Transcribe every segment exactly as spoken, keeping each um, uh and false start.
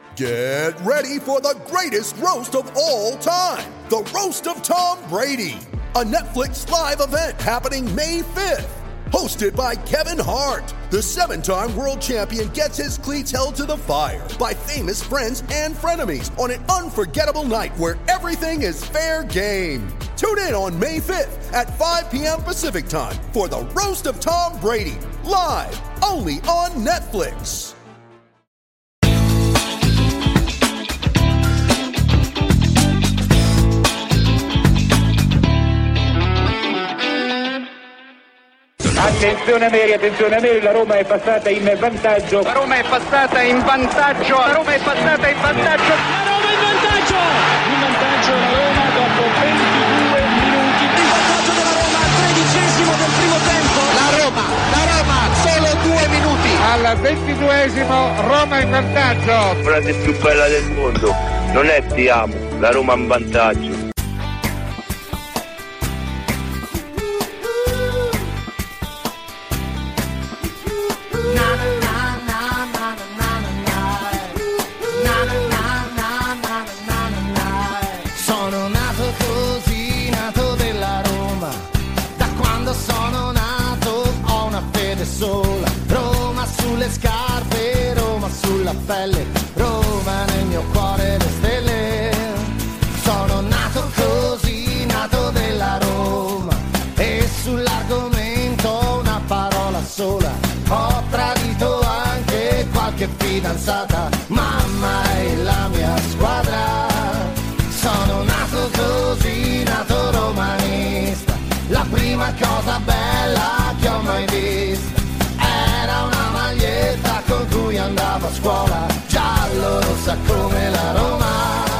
Get ready for the greatest roast of all time, the Roast of Tom Brady, a Netflix live event happening May fifth. Hosted by Kevin Hart, the seven-time world champion gets his cleats held to the fire by famous friends and frenemies on an unforgettable night where everything is fair game. Tune in on May fifth at five p.m. Pacific time for the Roast of Tom Brady, live only on Netflix. Attenzione Neri, attenzione Neri, la Roma è passata in vantaggio. La Roma è passata in vantaggio. La Roma è passata in vantaggio. La Roma in vantaggio. In vantaggio la Roma dopo ventidue minuti. In vantaggio della Roma al tredicesimo del primo tempo. La Roma, la Roma, solo due minuti. Al ventiduesimo Roma in vantaggio. La frase più bella del mondo non è ti amo, la Roma in vantaggio. Roma sulle scarpe, Roma sulla pelle, Roma nel mio cuore le stelle. Sono nato così, nato della Roma, e sull'argomento una parola sola. Ho tradito anche qualche fidanzata, mamma è la mia squadra. Sono nato così, nato romanista, la prima cosa bella che ho mai visto era una maglietta con cui andavo a scuola, giallo-rossa come la Roma.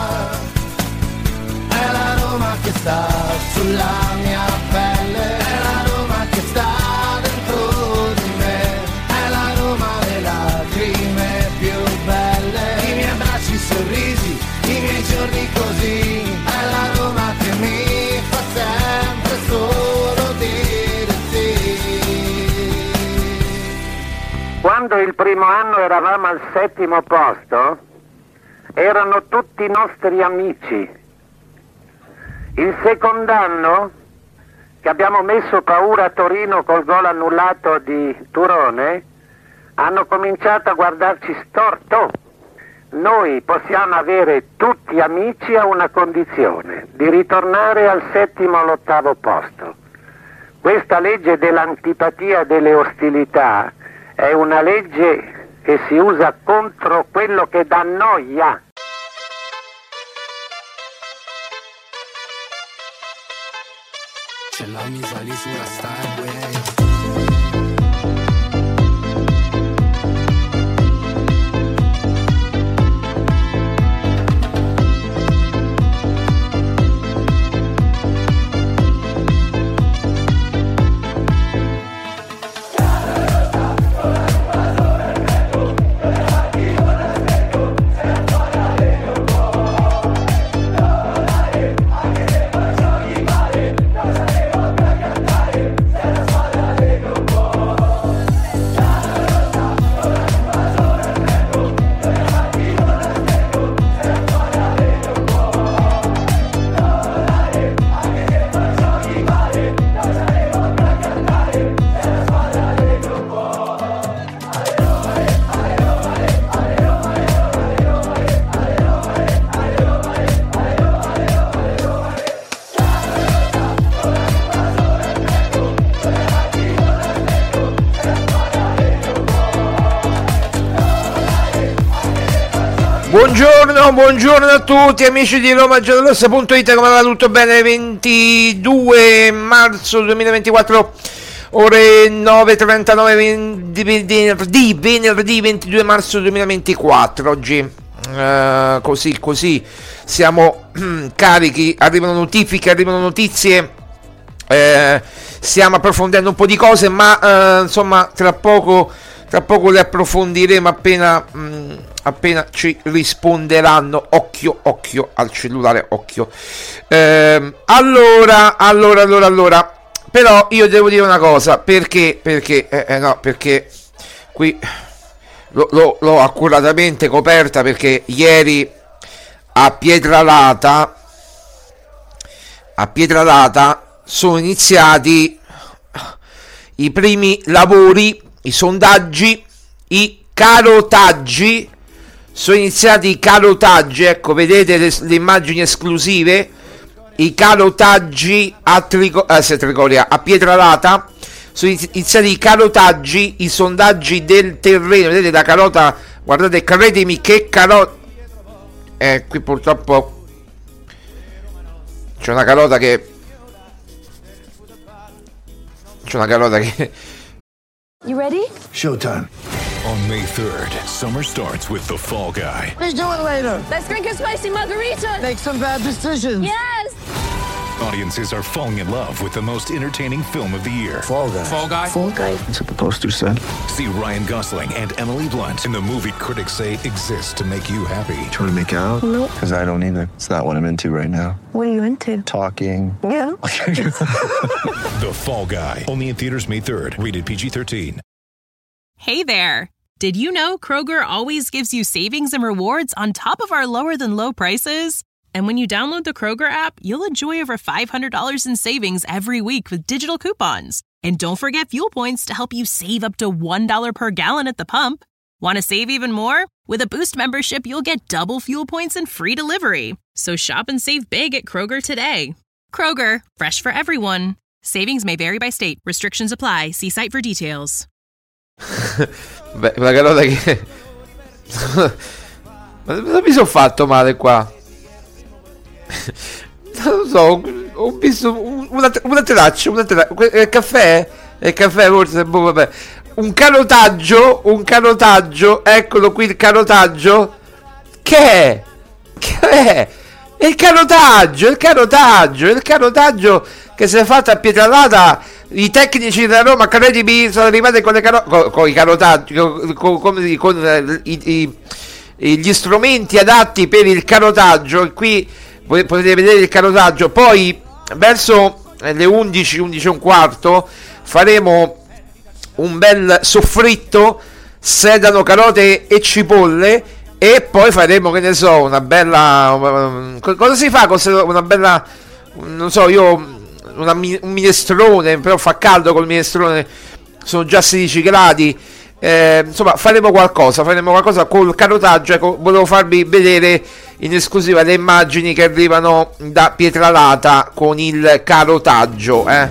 È la Roma che sta sulla mia pelle, è la Roma che sta dentro di me, è la Roma delle lacrime più belle, i miei abbracci, i sorrisi, i miei giorni così, è la Roma che mi fa sempre solo dire sì. Quando il primo anno eravamo al settimo posto, erano tutti nostri amici. Il secondo anno, che abbiamo messo paura a Torino col gol annullato di Turone, hanno cominciato a guardarci storto. Noi possiamo avere tutti amici a una condizione, di ritornare al settimo o all'ottavo posto. Questa legge dell'antipatia e delle ostilità è una legge che si usa contro quello che dà noia. Ce l'hai sali sulla Starway. Buongiorno, buongiorno a tutti amici di Roma Giallorossa punto it, come va tutto bene? ventidue marzo duemilaventiquattro, ore nove e trentanove, venerdì, venerdì ventidue marzo duemilaventiquattro. Oggi uh, così così siamo carichi, arrivano notifiche, arrivano notizie, eh, stiamo approfondendo un po' di cose, ma uh, insomma tra poco tra poco le approfondiremo appena mh, appena ci risponderanno. Occhio, occhio al cellulare, occhio. Eh, allora, allora, allora, allora. Però io devo dire una cosa, perché, perché, eh, eh, no, perché qui, l'ho, l'ho, l'ho accuratamente coperta perché ieri a Pietralata a Pietralata sono iniziati i primi lavori, i sondaggi, i carotaggi, sono iniziati i carotaggi, ecco, vedete le, le immagini esclusive, i carotaggi a, Trigo, eh, Trigoria, a Pietralata, sono iniziati i carotaggi, i sondaggi del terreno, vedete la carota, guardate, credimi che carota, eh, qui purtroppo c'è una carota che c'è una carota che You ready? Showtime. On May third, summer starts with The Fall Guy. Let's do it later. Let's drink a spicy margarita. Make some bad decisions. Yes. Audiences are falling in love with the most entertaining film of the year. Fall Guy. Fall Guy. Fall guy. That's what the poster said. See Ryan Gosling and Emily Blunt in the movie critics say exists to make you happy. Trying to make it out? Nope. Because I don't either. It's not what I'm into right now. What are you into? Talking. Yeah. The Fall Guy. Only in theaters May third. Rated P G thirteen. Hey there. Did you know Kroger always gives you savings and rewards on top of our lower than low prices? And when you download the Kroger app, you'll enjoy over five hundred dollars in savings every week with digital coupons. And don't forget fuel points to help you save up to one dollar per gallon at the pump. Want to save even more? With a Boost membership, you'll get double fuel points and free delivery. So shop and save big at Kroger today. Kroger, fresh for everyone. Savings may vary by state. Restrictions apply. See site for details. Beh, una carota che ma mi sono fatto male qua. Non lo so, ho visto una, una traccia, una traccia. Il caffè? Il caffè forse, boh, vabbè. Un carotaggio, un carotaggio, eccolo qui il carotaggio. Che è? Che è? Il carotaggio, il carotaggio, il carotaggio che si è fatto a Pietralata. I tecnici da Roma, credimi, sono arrivati con le caro- con, con i carotaggi, con, con, con, con eh, i, i, gli strumenti adatti per il carotaggio. Qui potete vedere il carotaggio. Poi verso le undici, undici e un quarto faremo un bel soffritto, sedano, carote e cipolle. E poi faremo, che ne so, una bella um, cosa si fa con una bella, non so, io una, un minestrone, però fa caldo col minestrone, sono già sedici gradi, eh, insomma faremo qualcosa, faremo qualcosa col carotaggio. Ecco, volevo farvi vedere in esclusiva le immagini che arrivano da Pietralata con il carotaggio, eh.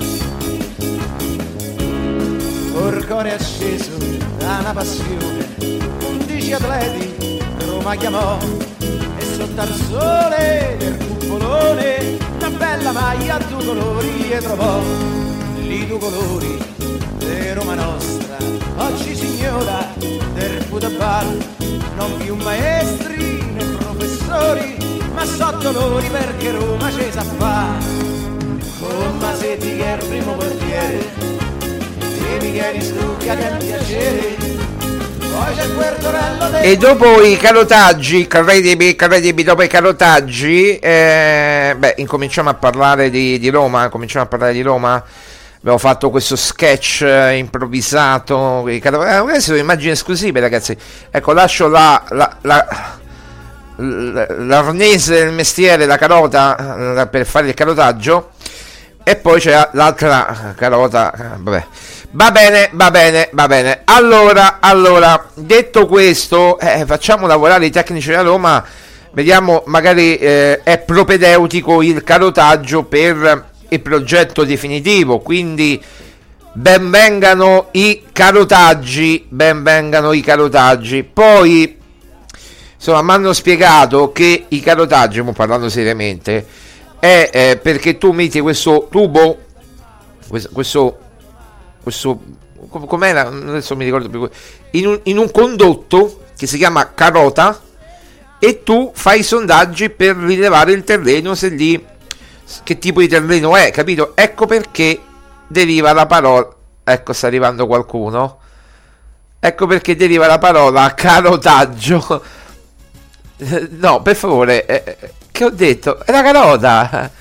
Orcore acceso da una passione, undici atleti Roma chiamò, e sotto al sole del cupolone una bella maglia a due colori e trovò. Lì due colori di Roma nostra, oggi signora del football, non più maestri né professori, ma so dolori perché Roma ci sa fa. Con Masetti che è il primo portiere, e Micheli Strucca che è un piacere. E dopo i carotaggi, credimi, credimi, dopo i carotaggi, eh, beh, incominciamo a parlare di, di Roma, cominciamo a parlare di Roma. Abbiamo fatto questo sketch eh, improvvisato, i car- eh, queste sono immagini esclusive, ragazzi. Ecco, lascio la, la, la, la, l'arnese del mestiere, la carota, eh, per fare il carotaggio. E poi c'è l'altra carota, eh, vabbè. Va bene, va bene, va bene. Allora, allora, detto questo, eh, facciamo lavorare i tecnici da Roma. Vediamo, magari eh, è propedeutico il carotaggio per il progetto definitivo. Quindi ben vengano i carotaggi, ben vengano i carotaggi. Poi, insomma, mi hanno spiegato che i carotaggi, mo parlando seriamente, è eh, perché tu metti questo tubo, questo... questo questo com'era, adesso mi ricordo più, in un, in un condotto che si chiama carota, e tu fai i sondaggi per rilevare il terreno, se lì che tipo di terreno è, capito? Ecco perché deriva la parola, ecco, sta arrivando qualcuno, ecco perché deriva la parola carotaggio. No, per favore, eh, che ho detto? È la carota,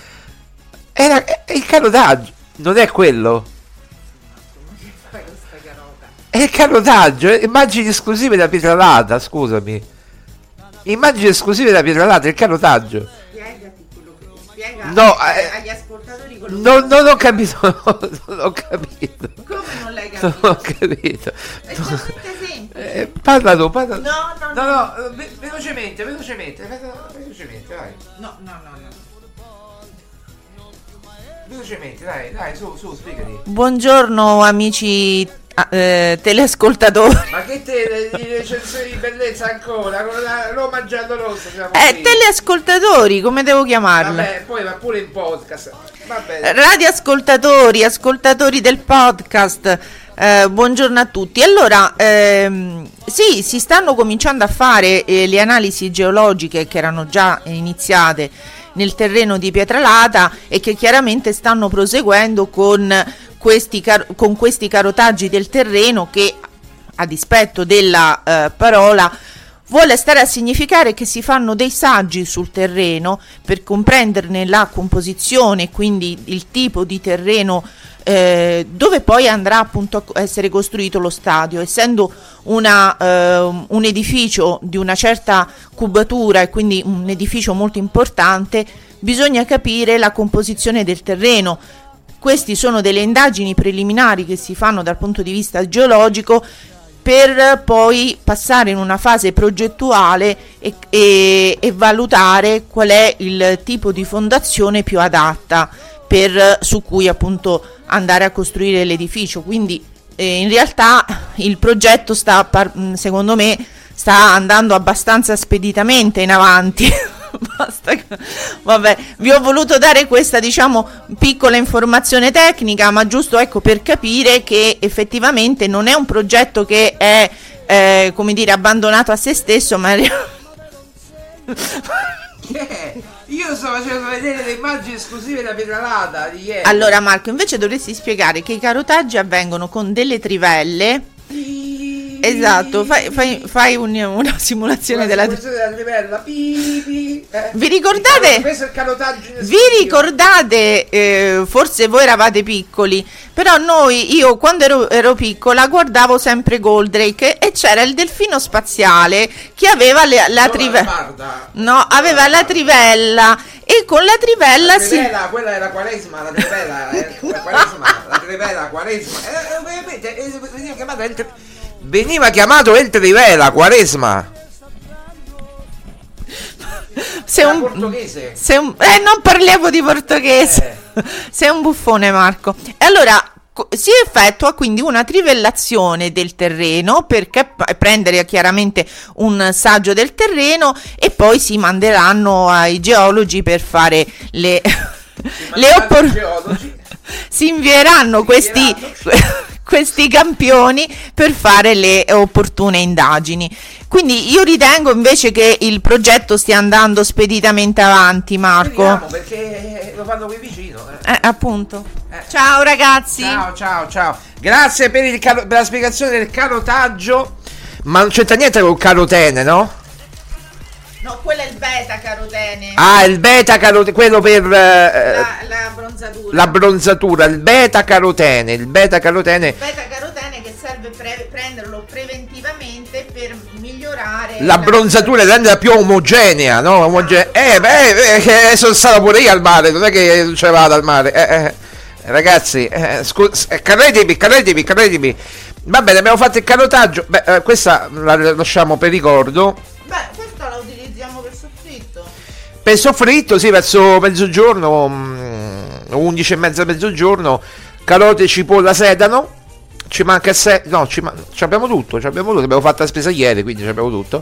era è il carotaggio, non è quello. È il canotaggio, immagini esclusive da Pietralata, scusami. Immagini esclusive da Pietralata, il canotaggio. Spiegati quello che spiega no, eh, agli ascoltatori quello no, che non ho capito, non ho capito. Come non l'hai capito? Non ho capito. È talmente semplice. Eh, parla tu, parla. No, no, no, no, no, ve- velocemente, velocemente, velocemente, vai. No, no, no, no. Velocemente, dai, dai, su, su, spiegati. Buongiorno amici eh, teleascoltatori. Ma che te di recensioni di bellezza ancora? Con la Roma giallorossa siamo Eh, qui. teleascoltatori, come devo chiamarli? Vabbè, poi va pure in podcast. Va bene. Radioascoltatori, ascoltatori del podcast. Eh, buongiorno a tutti. Allora, ehm, sì, si stanno cominciando a fare eh, le analisi geologiche che erano già iniziate nel terreno di Pietralata e che chiaramente stanno proseguendo con questi, car- con questi carotaggi del terreno che, a dispetto della eh, parola, vuole stare a significare che si fanno dei saggi sul terreno per comprenderne la composizione e quindi il tipo di terreno eh, dove poi andrà appunto a essere costruito lo stadio. Essendo una, eh, un edificio di una certa cubatura e quindi un edificio molto importante, bisogna capire la composizione del terreno. Queste sono delle indagini preliminari che si fanno dal punto di vista geologico per poi passare in una fase progettuale e, e, e valutare qual è il tipo di fondazione più adatta per, su cui appunto andare a costruire l'edificio. Quindi eh, in realtà il progetto sta, par- secondo me, sta andando abbastanza speditamente in avanti. Basta. Vabbè, vi ho voluto dare questa, diciamo, piccola informazione tecnica, ma giusto, ecco, per capire che effettivamente non è un progetto che è eh, come dire, abbandonato a se stesso, ma Che? Io sto facendo vedere le immagini esclusive da Pietralata di ieri. Allora Marco, invece dovresti spiegare che i carotaggi avvengono con delle trivelle. Esatto, fai, fai, fai un, una simulazione Una della, simulazione della trivella. Pi, pi, eh. Vi ricordate? Questo è il canotaggio in Vi ricordate, eh, forse voi eravate piccoli, però noi, io quando ero, ero piccola guardavo sempre Goldrake e c'era il delfino spaziale che aveva le, la trivella. No, aveva la trivella e con la trivella la si... trivella, quella è la quaresima, la trivella, eh, la quaresima, la trivella, la quaresima. Eh, ovviamente, eh, veniva chiamato il tri- veniva chiamato il trivella, quaresma. Sei un portoghese. Sei un, eh, non parliamo di portoghese. Eh. Sei un buffone, Marco. E allora co- si effettua quindi una trivellazione del terreno per cap- prendere chiaramente un saggio del terreno e poi si manderanno ai geologi per fare le le opportunità. Si invieranno si questi invieranno. questi campioni per fare le opportune indagini. Quindi io ritengo invece che il progetto stia andando speditamente avanti, Marco. Vediamo, perché lo fanno qui vicino. Eh, eh appunto. Eh. Ciao ragazzi. Ciao, ciao, ciao. Grazie per, il car- per la spiegazione del carotaggio. Ma non c'entra niente col carotene, no? No, quello è il beta carotene. Ah, il beta carotene, quello per eh, la, la bronzatura. La bronzatura, il beta carotene, il beta carotene. Il beta carotene che serve pre- prenderlo preventivamente per migliorare la, la bronzatura e renderla più omogenea, no? Omogenea. Eh, beh, eh, sono stato pure io al mare, non è che non ce vado al mare. Eh, eh, ragazzi, eh, scu- eh, carretemi, carretemi, carretemi. Va bene, abbiamo fatto il carotaggio. Beh, eh, questa la lasciamo per ricordo. Beh, questa la utilizziamo per soffritto. Per soffritto, sì, verso mezzogiorno, undici e mezza mezzogiorno, carote, cipolla, sedano. Ci manca se... no, ci, man... ci abbiamo tutto, ci abbiamo tutto, abbiamo fatto la spesa ieri, quindi ci abbiamo tutto.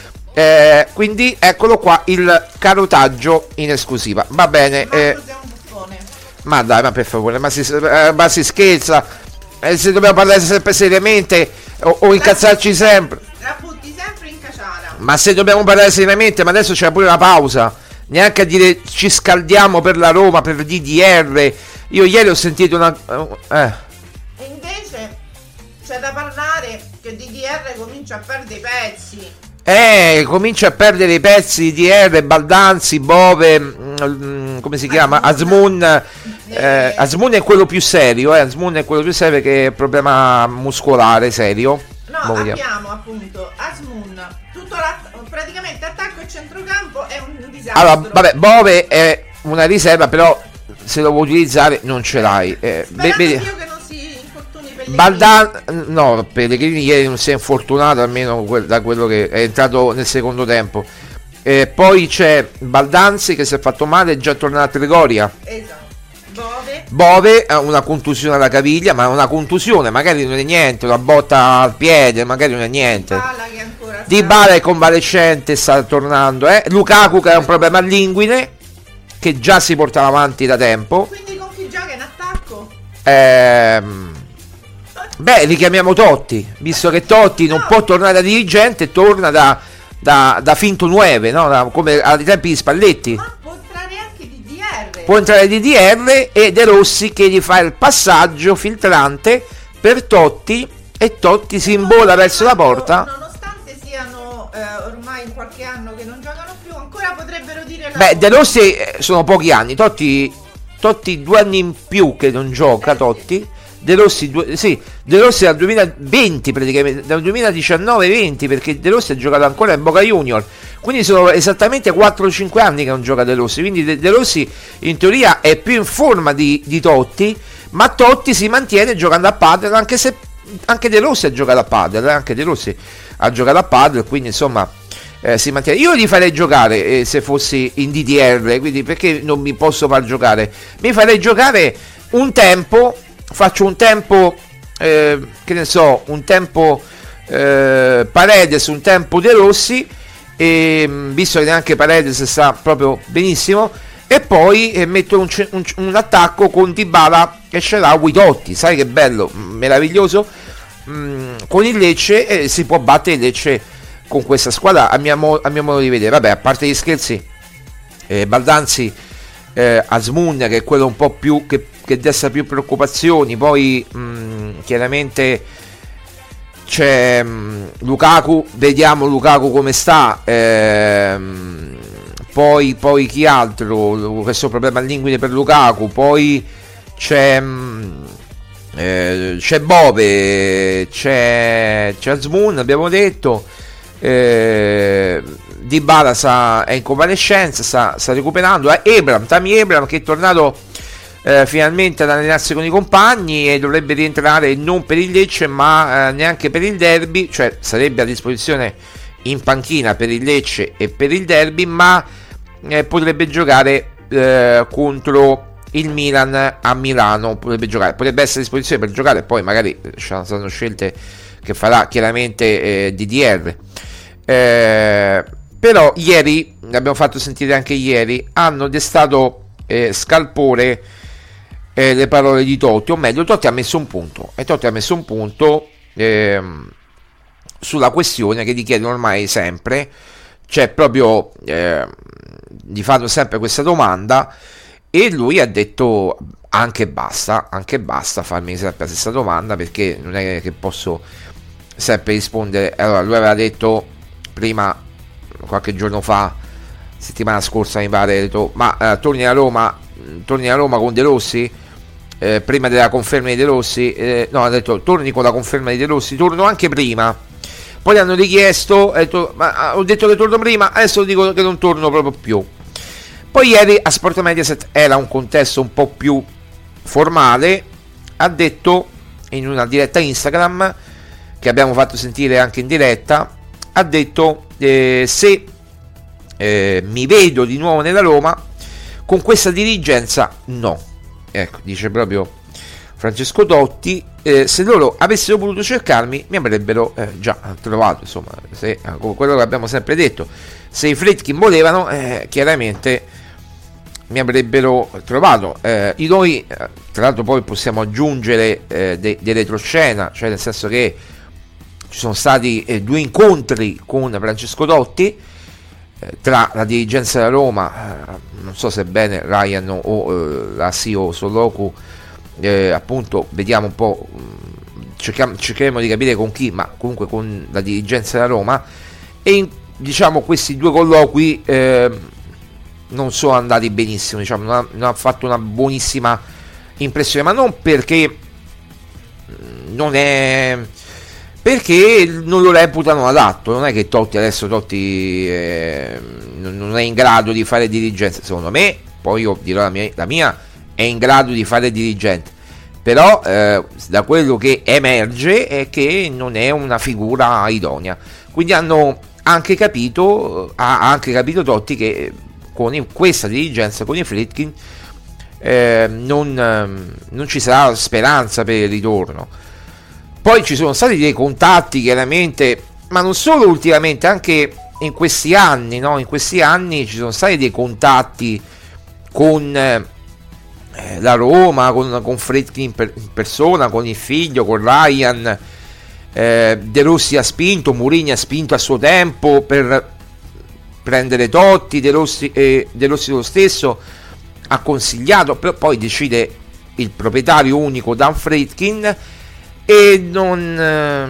Eh, quindi eccolo qua il carotaggio in esclusiva. Va bene. Eh... Ma dai, ma per favore, ma si, eh, ma si scherza. Eh, se dobbiamo parlare sempre seriamente o, o incazzarci sempre. La butti sempre in caciara. Ma se dobbiamo parlare seriamente, ma adesso c'è pure la pausa. Neanche a dire ci scaldiamo per la Roma, per D D R. Io ieri ho sentito una... Eh. E invece c'è da parlare che D D R comincia a perdere i pezzi. Eh, comincia a perdere i pezzi di D D R, Baldanzi, Bove, mm, come si chiama? Azmoun. eh, Azmoun è quello più serio, eh, Azmoun è quello più serio perché è problema muscolare serio. No, Mo abbiamo vediamo. appunto Azmoun, tutto la, praticamente attacco e centrocampo è un disastro. Allora, vabbè, Bove è una riserva, però se lo vuoi utilizzare non ce l'hai. Eh, be- vedi- io che non si infortuni Pellegrini. Baldan, no, Pellegrini ieri non si è infortunato, almeno que- da quello che è entrato nel secondo tempo. Eh, poi c'è Baldanzi che si è fatto male, è già tornato a Trigoria. Esatto. Bove. Bove ha una contusione alla caviglia, ma una contusione, magari non è niente, una botta al piede, magari non è niente. Dybala che ancora Dybala è convalescente, sta tornando. Eh. Lukaku che ha un problema all'inguine, che già si portava avanti da tempo. Quindi con chi gioca in attacco? Ehm, beh, richiamiamo Totti, visto che Totti non può tornare da dirigente, torna da, da, da finto nueve, no? Da, come ai tempi di Spalletti. Ma può entrare anche D D R. Può entrare D D R e De Rossi che gli fa il passaggio filtrante per Totti e Totti si imbola verso la porta. Nonostante siano eh, ormai in qualche anno che non giocano più, ancora potrebbero dire la Beh, De Rossi eh, sono pochi anni, Totti, Totti due anni in più che non gioca, Totti. De Rossi, due, sì, De Rossi dal duemilaventi praticamente, dal duemiladiciannove venti, perché De Rossi ha giocato ancora in Boca Junior, quindi sono esattamente quattro cinque anni che non gioca De Rossi, quindi De, De Rossi in teoria è più in forma di, di Totti, ma Totti si mantiene giocando a padel, anche se anche De Rossi ha giocato a padel, eh, anche De Rossi ha giocato a padel, quindi insomma eh, si mantiene. Io li farei giocare eh, se fossi in D D R, quindi perché non mi posso far giocare? Mi farei giocare un tempo. Faccio un tempo, eh, che ne so, un tempo eh, Paredes, un tempo De Rossi, e, visto che neanche Paredes sta proprio benissimo, e poi eh, metto un, un, un attacco con Dybala e Shaarawy Totti, sai che bello, meraviglioso, mm, con il Lecce, e eh, si può battere il Lecce con questa squadra a mio, mo- a mio modo di vedere. Vabbè, a parte gli scherzi, eh, Baldanzi, eh, Azmoun che è quello un po' più che che desta più preoccupazioni, poi mh, chiaramente c'è mh, Lukaku, vediamo Lukaku come sta, ehm, poi, poi chi altro, questo problema all'inguine per Lukaku, poi c'è mh, eh, c'è Bove, c'è, c'è Azmoun, abbiamo detto, eh, Dybala sta, è in convalescenza, sta, sta recuperando, eh, Ebram, Tammy Ebram che è tornato Eh, finalmente ad allenarsi con i compagni e dovrebbe rientrare non per il Lecce ma eh, neanche per il derby, cioè sarebbe a disposizione in panchina per il Lecce e per il derby, ma eh, potrebbe giocare eh, contro il Milan a Milano, potrebbe giocare, potrebbe essere a disposizione per giocare, poi magari saranno scelte che farà chiaramente eh, D D R. Eh, però ieri, l'abbiamo fatto sentire anche ieri, hanno destato eh, scalpore Eh, le parole di Totti, o meglio Totti ha messo un punto e Totti ha messo un punto ehm, sulla questione che gli chiedono ormai sempre, cioè proprio eh, gli fanno sempre questa domanda e lui ha detto anche basta, anche basta farmi sempre la stessa domanda, perché non è che posso sempre rispondere. Allora lui aveva detto prima, qualche giorno fa, settimana scorsa mi pare, ha detto ma eh, torni a Roma torni a Roma con De Rossi? Eh, prima della conferma di De Rossi, eh, no, ha detto torni con la conferma di De Rossi, torno anche prima. Poi gli hanno richiesto, ha detto, ma ho detto che torno prima, adesso dico che non torno proprio più. Poi ieri a Sport Mediaset era un contesto un po' più formale, ha detto in una diretta Instagram che abbiamo fatto sentire anche in diretta, ha detto eh, se eh, mi vedo di nuovo nella Roma con questa dirigenza no. Ecco, dice proprio Francesco Totti, eh, se loro avessero voluto cercarmi mi avrebbero eh, già trovato, insomma, se, quello che abbiamo sempre detto, se i Fredkin volevano eh, chiaramente mi avrebbero trovato. Eh, noi eh, tra l'altro poi possiamo aggiungere eh, dei de retroscena, cioè nel senso che ci sono stati eh, due incontri con Francesco Totti eh, tra la dirigenza della Roma, eh, non so se bene Ryan o, o eh, la C E O Soloku, eh, appunto vediamo un po', cerchiamo, cercheremo di capire con chi, ma comunque con la dirigenza della Roma, e in, diciamo questi due colloqui eh, non sono andati benissimo, diciamo non ha, non ha fatto una buonissima impressione, ma non perché non è perché non lo reputano adatto. Non è che Totti adesso Totti eh, non è in grado di fare dirigenza, secondo me, poi io dirò la mia, la mia è in grado di fare dirigente, però eh, da quello che emerge è che non è una figura idonea, quindi hanno anche capito ha anche capito Totti che con questa dirigenza, con i Friedkin, eh, non, non ci sarà speranza per il ritorno. Poi ci sono stati dei contatti, chiaramente, ma non solo ultimamente, anche in questi anni, no? In questi anni ci sono stati dei contatti con eh, la Roma, con, con Friedkin in, per, in persona, con il figlio, con Ryan. eh, De Rossi ha spinto, Mourinho ha spinto a suo tempo per prendere Totti, De Rossi, eh, De Rossi lo stesso ha consigliato, però poi decide il proprietario unico Dan Friedkin e non, eh,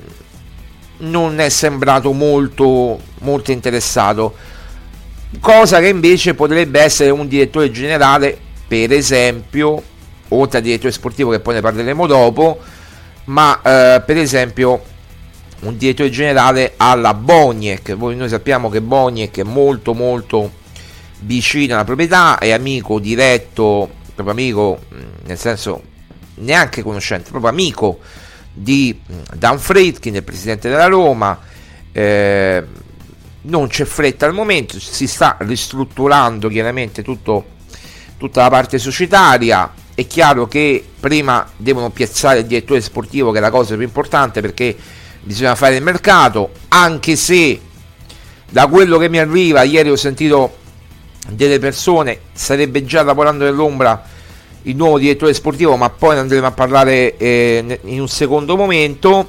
non è sembrato molto, molto interessato, cosa che invece potrebbe essere un direttore generale, per esempio, oltre al direttore sportivo che poi ne parleremo dopo, ma eh, per esempio un direttore generale alla Boniek. Voi, noi sappiamo che Boniek è molto molto vicino alla proprietà, è amico diretto, proprio amico, nel senso neanche conoscente, proprio amico di Dan Friedkin, del presidente della Roma. Eh, non c'è fretta al momento, si sta ristrutturando chiaramente tutto, tutta la parte societaria. È chiaro che prima devono piazzare il direttore sportivo, che è la cosa più importante, perché bisogna fare il mercato, anche se da quello che mi arriva, ieri ho sentito delle persone, sarebbe già lavorando nell'ombra il nuovo direttore sportivo, ma poi ne andremo a parlare eh, in un secondo momento.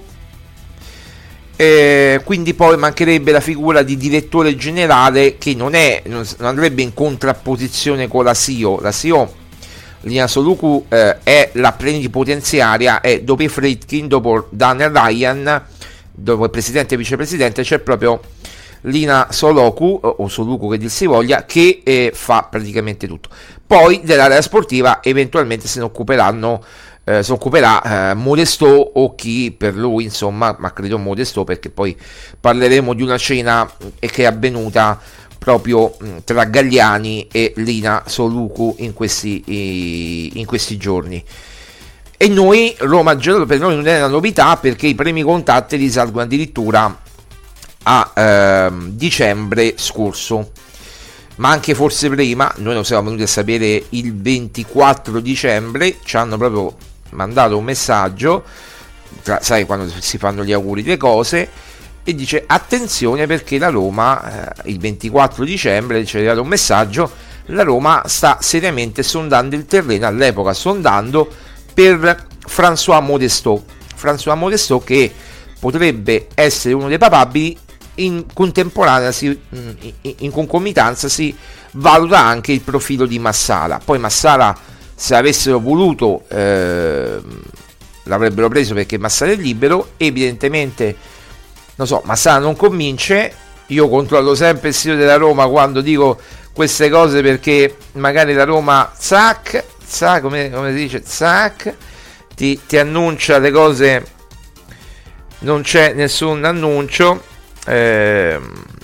Eh, quindi poi mancherebbe la figura di direttore generale, che non è non andrebbe in contrapposizione con la C E O. La C E O, Lina Soluku, eh, è la plenipotenziaria, e dopo i Friedkin, dopo Dan e Ryan, dopo il presidente e vicepresidente, c'è proprio Lina Soluku, o Soluku che dir si voglia, che eh, fa praticamente tutto. Poi dell'area sportiva eventualmente se ne occuperanno eh, si occuperà eh, Modesto o chi per lui, insomma, ma credo Modesto, perché poi parleremo di una cena eh, che è avvenuta proprio mh, tra Galliani e Lina Soluku in questi, i, in questi giorni. E noi, Roma Giallorossa, per noi non è una novità, perché i primi contatti risalgono addirittura a ehm, dicembre scorso, ma anche forse prima. Noi lo siamo venuti a sapere il ventiquattro dicembre, ci hanno proprio mandato un messaggio, tra, sai, quando si fanno gli auguri delle cose, e dice attenzione perché la Roma, eh, il ventiquattro dicembre ci è arrivato un messaggio, la Roma sta seriamente sondando il terreno, all'epoca sondando per François Modesto, François Modesto che potrebbe essere uno dei papabili. In contemporanea, si, in, in concomitanza si valuta anche il profilo di Massara. Poi Massara, se avessero voluto, eh, l'avrebbero preso, perché Massara è libero. Evidentemente, non so, Massara non convince. Io controllo sempre il sito della Roma quando dico queste cose, perché magari la Roma zac, zac, come, come si dice, zac, ti, ti annuncia le cose, non c'è nessun annuncio. Eh,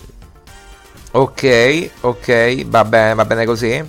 ok, ok, va bene, va bene così.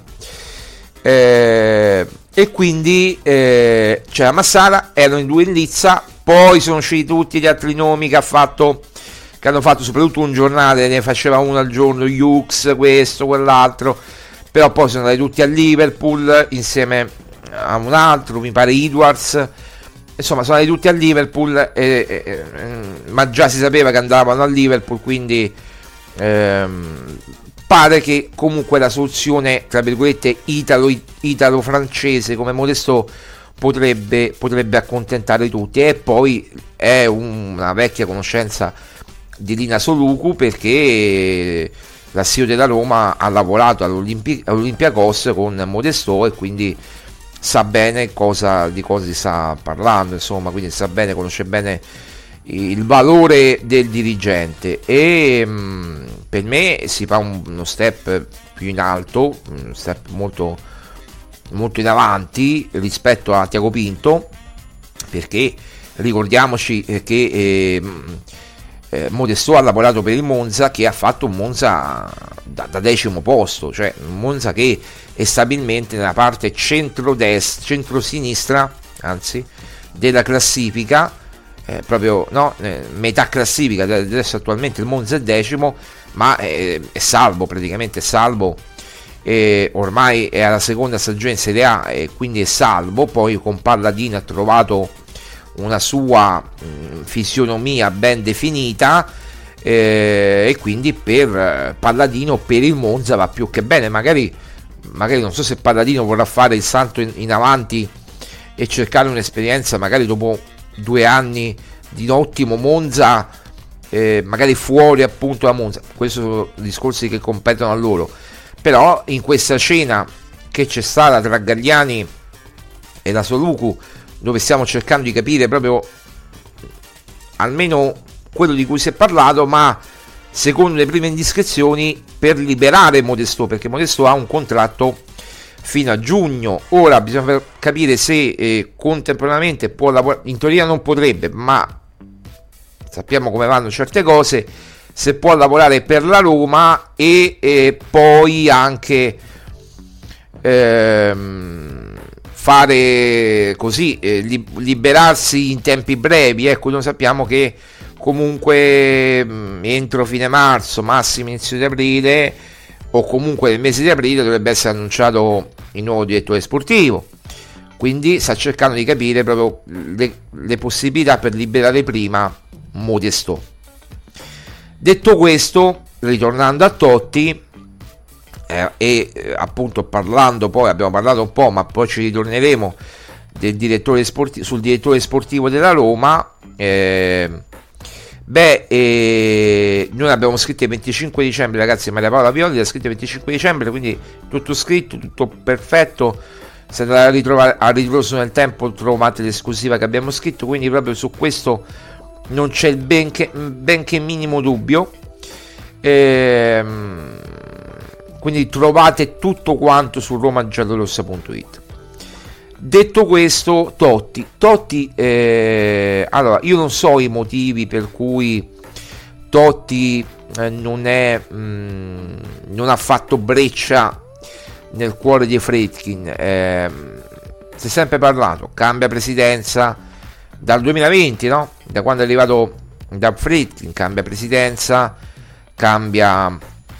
Eh, e quindi eh, c'era Massara, erano in due in lizza, poi sono usciti tutti gli altri nomi che ha fatto, che hanno fatto soprattutto un giornale, ne faceva uno al giorno, Hughes, questo, quell'altro, però poi sono andati tutti a Liverpool insieme a un altro, mi pare Edwards. Insomma, sono andati tutti a Liverpool, eh, eh, eh, ma già si sapeva che andavano a Liverpool, quindi ehm, pare che comunque la soluzione, tra virgolette, italo, italo-francese come Modesto potrebbe, potrebbe accontentare tutti. E poi è una vecchia conoscenza di Lina Soluku, perché la C E O della Roma ha lavorato all'Olimpi- all'Olympiakos con Modesto, e quindi sa bene cosa, di cosa si sta parlando, insomma, quindi sa bene, conosce bene il valore del dirigente. E mh, per me si fa un, uno step più in alto, uno step molto molto in avanti rispetto a Tiago Pinto, perché ricordiamoci che eh, eh, Modesto ha lavorato per il Monza, che ha fatto un Monza da, da decimo posto, cioè un Monza che è stabilmente nella parte centro-destra, centro-sinistra, anzi, della classifica, eh, proprio no, eh, metà classifica. Adesso attualmente il Monza è decimo, ma è, è salvo, praticamente è salvo, eh, ormai è alla seconda stagione in Serie A e quindi è salvo. Poi con Palladino ha trovato una sua mh, fisionomia ben definita, eh, e quindi per Palladino, per il Monza va più che bene. Magari, magari non so se Palladino vorrà fare il salto in, in avanti e cercare un'esperienza magari dopo due anni di un ottimo Monza, eh, magari fuori appunto da Monza. Questi sono discorsi che competono a loro. Però in questa cena che c'è stata tra Galliani e la Soluku, dove stiamo cercando di capire proprio almeno quello di cui si è parlato, ma secondo le prime indiscrezioni per liberare Modesto, perché Modesto ha un contratto fino a giugno. Ora bisogna capire se eh, contemporaneamente può lavorare, in teoria non potrebbe, ma sappiamo come vanno certe cose, se può lavorare per la Roma e eh, poi anche ehm, fare così, eh, li, liberarsi in tempi brevi. Ecco, noi sappiamo che comunque mh, entro fine marzo, massimo inizio di aprile, o comunque nel mese di aprile dovrebbe essere annunciato il nuovo direttore sportivo, quindi sta cercando di capire proprio le, le possibilità per liberare prima Modesto. Detto questo, ritornando a Totti, eh, e eh, appunto parlando, poi abbiamo parlato un po', ma poi ci ritorneremo del direttore sportivo, sul direttore sportivo della Roma. eh, Beh, eh, noi abbiamo scritto il venticinque dicembre, ragazzi. Maria Paola Violi l'ha scritto il venticinque dicembre, quindi tutto scritto, tutto perfetto. Se andate a ritrovare a ritroso nel tempo, trovate l'esclusiva che abbiamo scritto, quindi proprio su questo non c'è il benché, benché minimo dubbio. Ehm, quindi trovate tutto quanto su romagiallorossa punto it. Detto questo, Totti, Totti eh, allora io non so i motivi per cui Totti eh, non è mh, non ha fatto breccia nel cuore di Friedkin. Eh, si è sempre parlato, cambia presidenza dal duemilaventi, no? Da quando è arrivato da Friedkin, cambia presidenza, cambia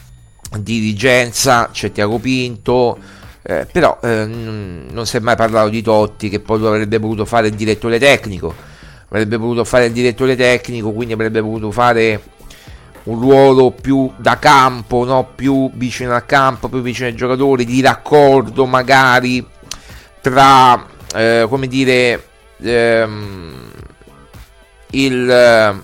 dirigenza, c'è Tiago Pinto. Eh, però eh, n- non si è mai parlato di Totti, che poi avrebbe potuto fare il direttore tecnico, avrebbe potuto fare il direttore tecnico, quindi avrebbe potuto fare un ruolo più da campo, no? Più vicino al campo, più vicino ai giocatori, di raccordo magari tra eh, come dire ehm, il eh,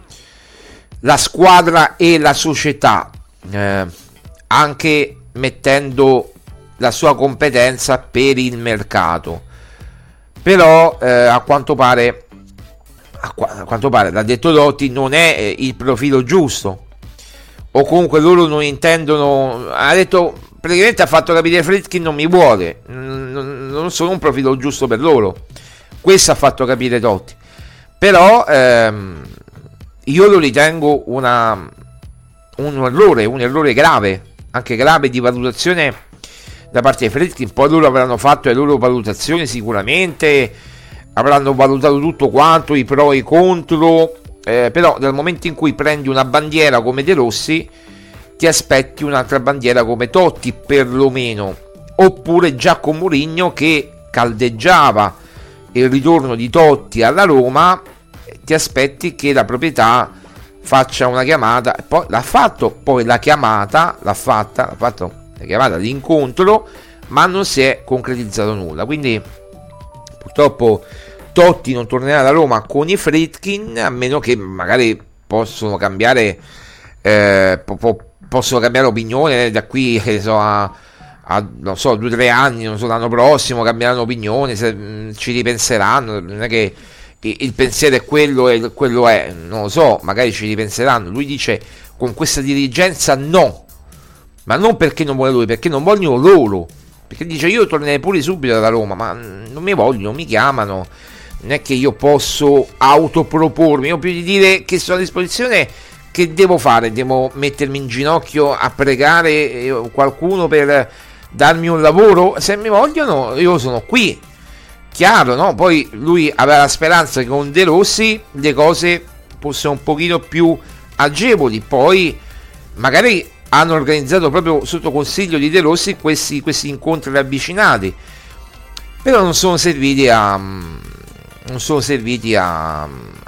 la squadra e la società, eh, anche mettendo la sua competenza per il mercato. Però eh, a quanto pare a, qu- a quanto pare l'ha detto Totti, non è eh, il profilo giusto, o comunque loro non intendono. Ha detto, praticamente ha fatto capire Friedkin: non mi vuole, n- non sono un profilo giusto per loro. Questo ha fatto capire Totti. Però ehm, io lo ritengo una un errore, un errore grave, anche grave di valutazione da parte di Friedkin. Poi loro avranno fatto le loro valutazioni, sicuramente avranno valutato tutto quanto, i pro e i contro, eh, però dal momento in cui prendi una bandiera come De Rossi ti aspetti un'altra bandiera come Totti, perlomeno. Oppure già con Mourinho, che caldeggiava il ritorno di Totti alla Roma, ti aspetti che la proprietà faccia una chiamata, e poi l'ha fatto, poi la chiamata l'ha fatta, l'ha fatto la chiamata di incontro, ma non si è concretizzato nulla. Quindi purtroppo Totti non tornerà alla Roma con i Friedkin, a meno che magari possono cambiare eh, po- po- possono cambiare opinione da qui, che so, a, a non so, due o tre anni, non so, l'anno prossimo cambieranno opinione, se, mh, ci ripenseranno. Non è che il, il pensiero è quello e quello è, non lo so, magari ci ripenseranno. Lui dice: con questa dirigenza no, ma non perché non vuole lui, perché non vogliono loro, perché dice io tornerei pure subito dalla Roma, ma non mi vogliono, non mi chiamano, non è che io posso autopropormi, io più di dire che sono a disposizione, che devo fare? Devo mettermi in ginocchio a pregare qualcuno per darmi un lavoro? Se mi vogliono io sono qui, chiaro, no? Poi lui aveva la speranza che con De Rossi le cose fossero un pochino più agevoli, poi magari hanno organizzato proprio sotto consiglio di De Rossi questi, questi incontri ravvicinati, però non sono serviti a non sono serviti a, a,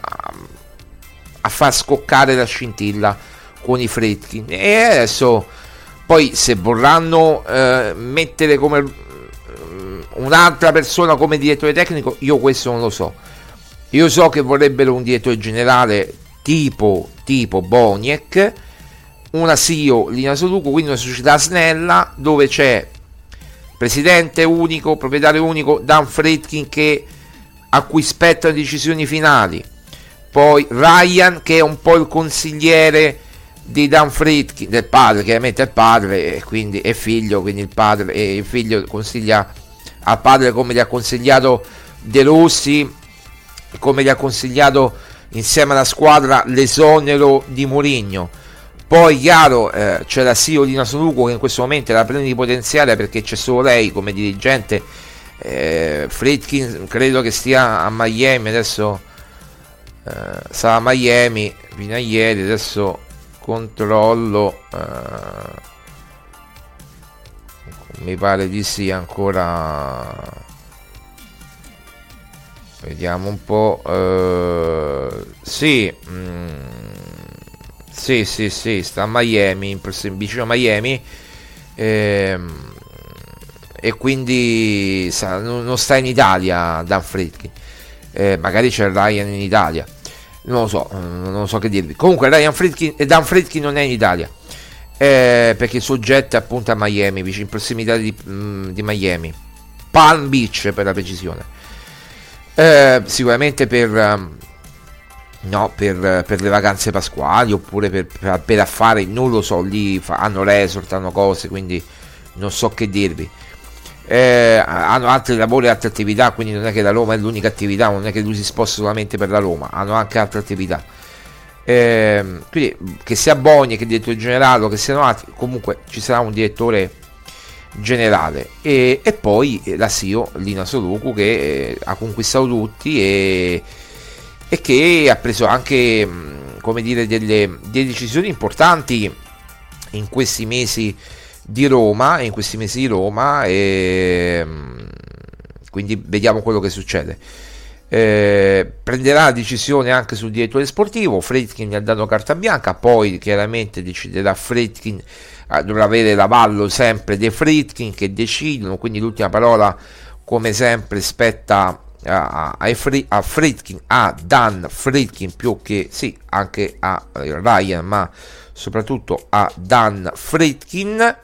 a far scoccare la scintilla con i Friedkin. E adesso poi se vorranno eh, mettere come un'altra persona come direttore tecnico, io questo non lo so. Io so che vorrebbero un direttore generale tipo tipo Boniek, una C E O Lina Soluku, quindi una società snella dove c'è presidente unico, proprietario unico, Dan Friedkin che a cui spettano decisioni finali, poi Ryan che è un po' il consigliere di Dan Friedkin, del padre, chiaramente è il padre e quindi è figlio, quindi il padre e il figlio consiglia al padre come gli ha consigliato De Rossi, come gli ha consigliato insieme alla squadra l'esonero di Mourinho. Poi chiaro eh, c'è la C E O Lina Soluku che in questo momento è la plenipotenziaria perché c'è solo lei come dirigente. eh, Friedkin credo che stia a Miami adesso, eh, stava a Miami fino a ieri, adesso controllo, eh, mi pare di sì ancora, vediamo un po', eh, sì, mm, sì sì sì sta a Miami, vicino a Miami, ehm, e quindi sa, non sta in Italia Dan Friedkin, eh, magari c'è Ryan in Italia, non lo so, non so che dirvi. Comunque Ryan Friedkin, Dan Friedkin non è in Italia, eh, perché il soggetto è appunto a Miami, vicino in prossimità di, mh, di Miami, Palm Beach per la precisione, eh, sicuramente per um, no per, per le vacanze pasquali oppure per, per, per affari, non lo so, lì fa, hanno resort, hanno cose, quindi non so che dirvi. Eh, hanno altri lavori e altre attività, quindi non è che la Roma è l'unica attività, non è che lui si sposta solamente per la Roma, hanno anche altre attività, eh, quindi che sia Boni, che direttore generale, che siano altri, comunque ci sarà un direttore generale e, e poi la C E O Lina Soluku che eh, ha conquistato tutti e, e che ha preso anche mh, come dire delle, delle decisioni importanti in questi mesi di Roma, in questi mesi di Roma, e quindi vediamo quello che succede. Eh, prenderà la decisione anche sul direttore sportivo. Friedkin gli ha dato carta bianca, poi chiaramente deciderà Friedkin, eh, dovrà avere l'avallo sempre dei Friedkin che decidono, quindi l'ultima parola come sempre spetta a, a, a Friedkin, a Dan Friedkin, più che sì anche a Ryan, ma soprattutto a Dan Friedkin.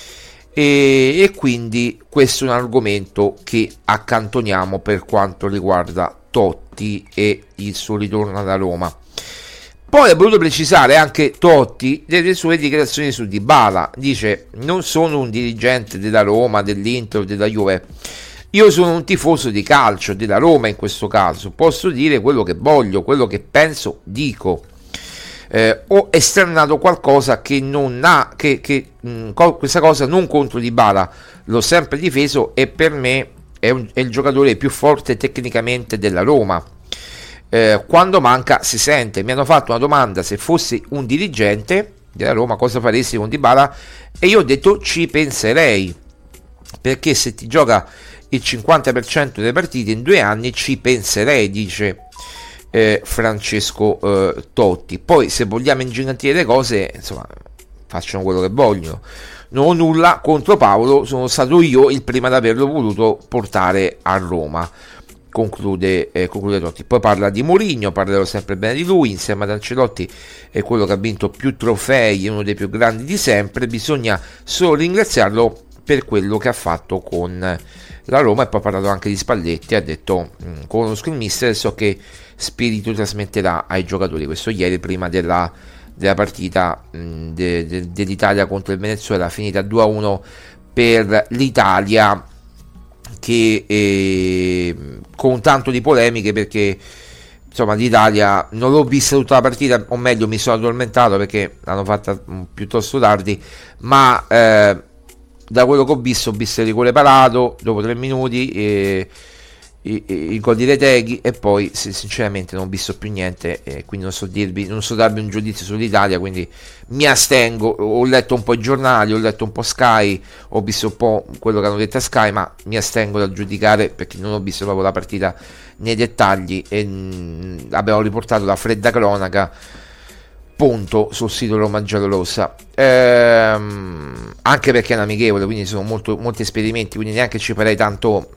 E, e quindi questo è un argomento che accantoniamo per quanto riguarda Totti e il suo ritorno alla Roma. Poi ha voluto precisare anche Totti delle sue dichiarazioni su Dybala. Dice: non sono un dirigente della Roma, dell'Inter o della Juve, io sono un tifoso di calcio, della Roma in questo caso, posso dire quello che voglio, quello che penso dico. Eh, ho esternato qualcosa che non ha che, che mh, co- questa cosa non contro Dybala, l'ho sempre difeso e per me è, un, è il giocatore più forte tecnicamente della Roma. Eh, quando manca si sente. Mi hanno fatto una domanda: se fossi un dirigente della Roma cosa faresti con Dybala, e io ho detto ci penserei, perché se ti gioca il cinquanta per cento delle partite in due anni ci penserei, dice Eh, Francesco eh, Totti. Poi se vogliamo ingigantire le cose, insomma, facciano quello che vogliono, non ho nulla contro Paolo, sono stato io il primo ad averlo voluto portare a Roma, conclude, eh, conclude Totti. Poi parla di Mourinho, parlerò sempre bene di lui, insieme ad Ancelotti è quello che ha vinto più trofei, è uno dei più grandi di sempre, bisogna solo ringraziarlo per quello che ha fatto con la Roma. E poi ha parlato anche di Spalletti, ha detto: conosco il mister e so che spirito trasmetterà ai giocatori. Questo ieri prima della, della partita mh, de, de, dell'Italia contro il Venezuela, finita due a uno per l'Italia, che eh, con tanto di polemiche, perché insomma l'Italia non l'ho vista tutta la partita, o meglio mi sono addormentato perché l'hanno fatta piuttosto tardi, ma eh, da quello che ho visto ho visto il rigore parato dopo tre minuti, eh, il gol di Retegui, e poi sinceramente non ho visto più niente, eh, quindi non so dirvi, non so darvi un giudizio sull'Italia, quindi mi astengo. Ho letto un po' i giornali, ho letto un po' Sky, ho visto un po' quello che hanno detto a Sky, ma mi astengo dal giudicare perché non ho visto proprio la partita nei dettagli, e mh, abbiamo riportato la fredda cronaca, punto, sul sito Roma Giallorossa, ehm, anche perché è un amichevole, quindi sono molto, molti esperimenti, quindi neanche ci farei tanto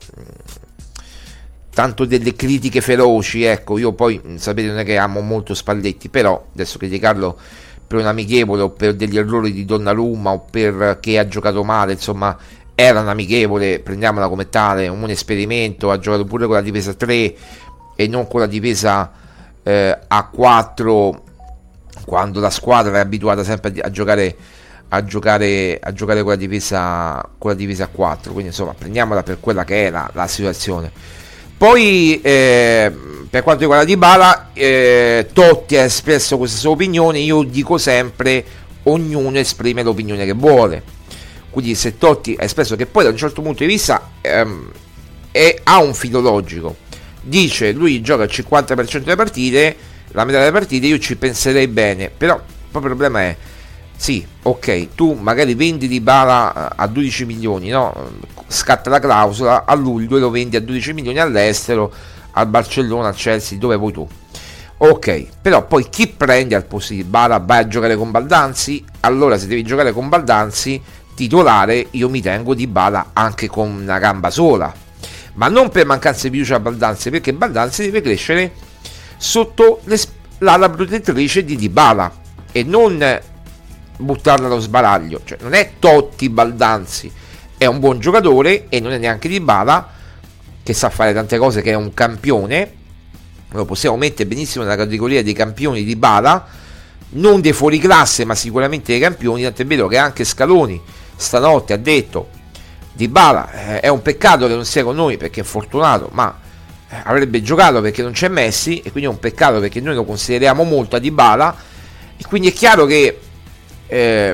tanto delle critiche feroci, ecco. Io poi sapete non è che amo molto Spalletti, però adesso criticarlo per un amichevole o per degli errori di Donnarumma o perché ha giocato male, insomma era un amichevole, prendiamola come tale, un esperimento, ha giocato pure con la difesa tre e non con la difesa eh, a quattro, quando la squadra è abituata sempre a, a giocare a giocare a giocare con la difesa con la difesa a quattro, quindi insomma prendiamola per quella che era la situazione. Poi eh, per quanto riguarda Dybala, eh, Totti ha espresso questa sua opinione. Io dico sempre, ognuno esprime l'opinione che vuole, quindi se Totti ha espresso, che poi da un certo punto di vista ehm, è, ha un filo logico, dice lui gioca il cinquanta per cento delle partite, la metà delle partite io ci penserei bene, però poi il problema è, sì, ok, tu magari vendi Dybala a dodici milioni, no? Scatta la clausola a luglio e lo vendi a dodici milioni all'estero, al Barcellona, al Chelsea, dove vuoi tu. Ok, però poi chi prende al posto di Dybala? Vai a giocare con Baldanzi? Allora se devi giocare con Baldanzi titolare, io mi tengo Dybala anche con una gamba sola, ma non per mancanza di fiducia a Baldanzi, perché Baldanzi deve crescere sotto le, l'ala protettrice di Dybala e non buttarla allo sbaraglio. Cioè non è Totti Baldanzi, è un buon giocatore, e non è neanche Dybala che sa fare tante cose, che è un campione, lo possiamo mettere benissimo nella categoria dei campioni di Dybala, non dei fuoriclasse ma sicuramente dei campioni, tant'è vero che anche Scaloni stanotte ha detto Dybala eh, è un peccato che non sia con noi perché è fortunato, ma eh, avrebbe giocato perché non c'è Messi, e quindi è un peccato perché noi lo consideriamo molto a Dybala, e quindi è chiaro che Eh,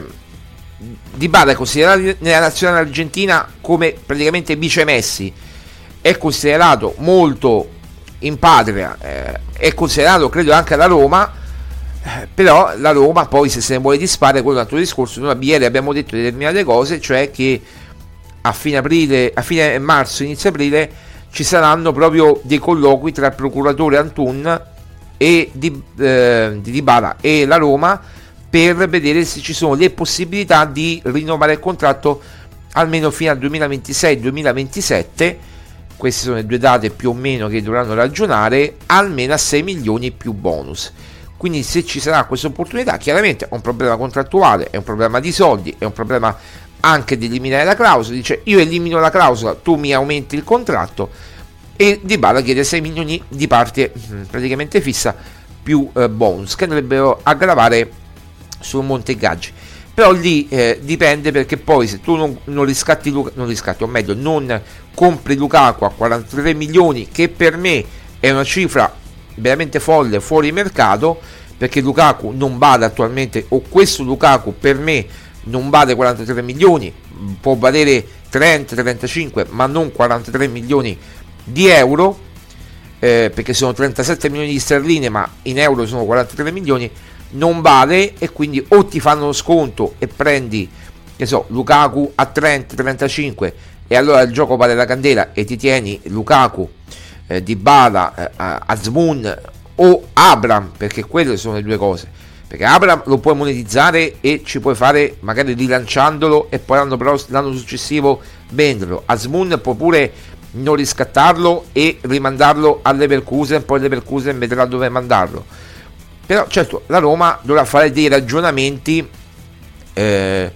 Dybala è considerato nella nazionale argentina come praticamente vice Messi, è considerato molto in patria, eh, è considerato credo anche alla Roma, eh, però la Roma poi se se ne vuole disfare, quello è un altro discorso. Noi ieri abbiamo detto determinate cose, cioè che a fine aprile, a fine marzo, inizio aprile ci saranno proprio dei colloqui tra il procuratore Antun e di, eh, di Dybala e la Roma, per vedere se ci sono le possibilità di rinnovare il contratto almeno fino al duemilaventisei duemilaventisette. Queste sono le due date più o meno che dovranno ragionare, almeno a sei milioni più bonus. Quindi se ci sarà questa opportunità, chiaramente è un problema contrattuale, è un problema di soldi, è un problema anche di eliminare la clausola. Dice io elimino la clausola, tu mi aumenti il contratto, e Dybala chiede sei milioni di parte praticamente fissa più eh, bonus, che andrebbero a gravare sul monte ingaggi. Però lì eh, dipende, perché poi se tu non, non riscatti non riscatti o meglio non compri Lukaku a quarantatré milioni, che per me è una cifra veramente folle, fuori mercato, perché Lukaku non vale attualmente, o questo Lukaku per me non vale quarantatré milioni, può valere trenta trentacinque ma non quarantatré milioni di euro, eh, perché sono trentasette milioni di sterline ma in euro sono quarantatré milioni, non vale. E quindi o ti fanno lo sconto e prendi, che so, Lukaku a trenta trentacinque, e allora il gioco vale la candela e ti tieni Lukaku, eh, Dybala, eh, Azmoun o Abraham, perché quelle sono le due cose, perché Abraham lo puoi monetizzare e ci puoi fare magari rilanciandolo e poi l'anno, l'anno successivo venderlo. Azmoun puoi pure non riscattarlo e rimandarlo all'Leverkusen, poi l'Leverkusen vedrà dove mandarlo. Però certo la Roma dovrà fare dei ragionamenti eh,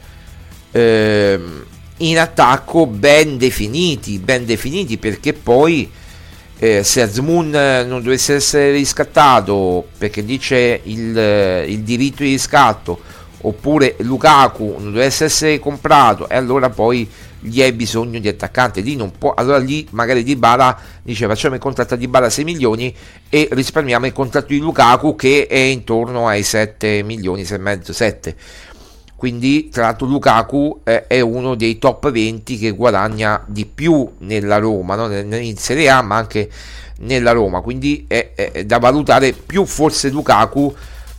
eh, in attacco ben definiti, ben definiti, perché poi eh, se Azmoun non dovesse essere riscattato perché lì c'è il, il diritto di riscatto, oppure Lukaku non dovesse essere comprato, e allora poi gli è bisogno di attaccante, lì non può, allora lì magari Dybala dice facciamo il contratto a Dybala sei milioni e risparmiamo il contratto di Lukaku che è intorno ai sette milioni, sei e mezzo, sette. Quindi tra l'altro Lukaku eh, è uno dei top venti che guadagna di più nella Roma, no? In Serie A ma anche nella Roma, quindi è, è da valutare più forse Lukaku,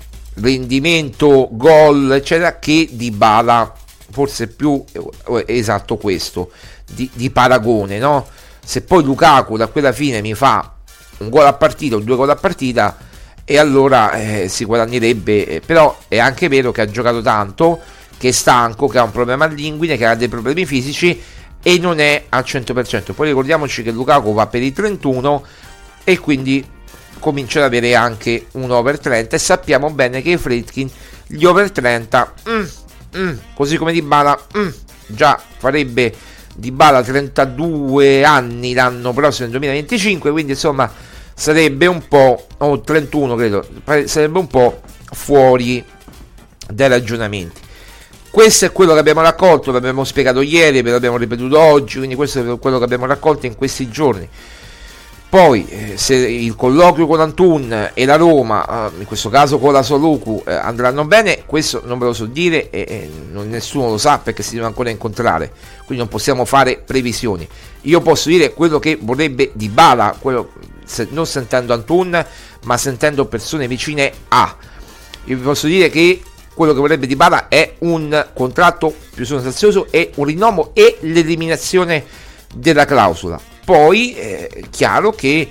rendimento, gol eccetera, che Dybala, forse più esatto questo di, di paragone, no? Se poi Lukaku da quella fine mi fa un gol a partita o due gol a partita, e allora eh, si guadagnerebbe, eh, però è anche vero che ha giocato tanto, che è stanco, che ha un problema all'inguine, che ha dei problemi fisici e non è al cento per cento. Poi ricordiamoci che Lukaku va per i trentuno e quindi comincia ad avere anche un over trenta, e sappiamo bene che i Friedkin gli over trenta mm, mm, così come Dybala mm, già farebbe Dybala trentadue anni l'anno prossimo, nel duemilaventicinque, quindi insomma sarebbe un po', o oh, trentuno credo, sarebbe un po' fuori dai ragionamenti. Questo è quello che abbiamo raccolto, l'abbiamo spiegato ieri, ve l'abbiamo ripetuto oggi, quindi questo è quello che abbiamo raccolto in questi giorni. Poi eh, se il colloquio con Antun e la Roma, eh, in questo caso con la Soluku, eh, andranno bene, questo non ve lo so dire e eh, non, nessuno lo sa perché si deve ancora incontrare, quindi non possiamo fare previsioni. Io posso dire quello che vorrebbe Dybala, quello, se, non sentendo Antun ma sentendo persone vicine a. Io vi posso dire che quello che vorrebbe Dybala è un contratto più sostanzioso e un rinnovo e l'eliminazione della clausola. Poi è eh, chiaro che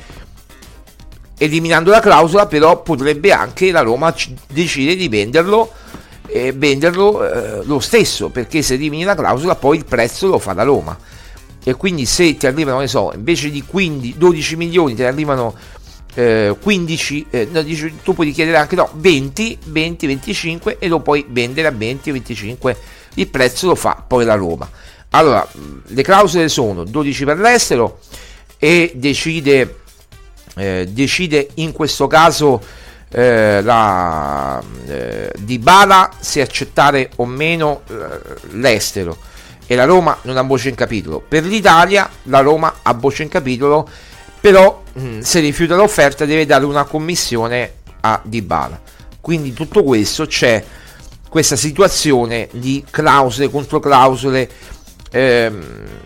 eliminando la clausola però potrebbe anche la Roma c- decidere di venderlo e venderlo eh, lo stesso, perché se elimini la clausola poi il prezzo lo fa la Roma, e quindi se ti arrivano, ne so, invece di quindici dodici milioni ti arrivano eh, quindici, eh, no, dici, tu puoi chiedere anche no, venti, venti, venticinque e lo puoi vendere a venti, venticinque, il prezzo lo fa poi la Roma. Allora, le clausole sono dodici per l'estero e decide, eh, decide in questo caso eh, la eh, Dybala se accettare o meno eh, l'estero, e la Roma non ha voce in capitolo. Per l'Italia la Roma ha voce in capitolo, però mh, se rifiuta l'offerta deve dare una commissione a Dybala. Quindi tutto questo, c'è questa situazione di clausole contro clausole, Ehm,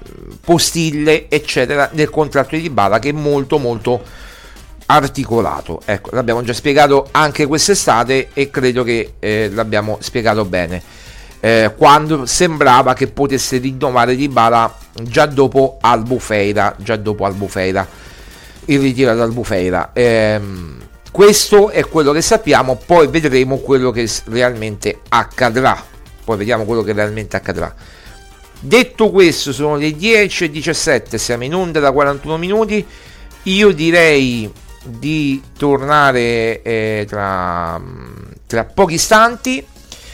postille eccetera nel contratto di Dybala, che è molto molto articolato. Ecco, l'abbiamo già spiegato anche quest'estate e credo che eh, l'abbiamo spiegato bene eh, quando sembrava che potesse rinnovare Dybala già dopo Albufeira, già dopo Albufeira, il ritiro da Albufeira. Ehm, questo è quello che sappiamo, poi vedremo quello che realmente accadrà, poi vediamo quello che realmente accadrà. Detto questo, sono le dieci e diciassette, siamo in onda da quarantuno minuti. Io direi di tornare eh, tra, tra pochi istanti.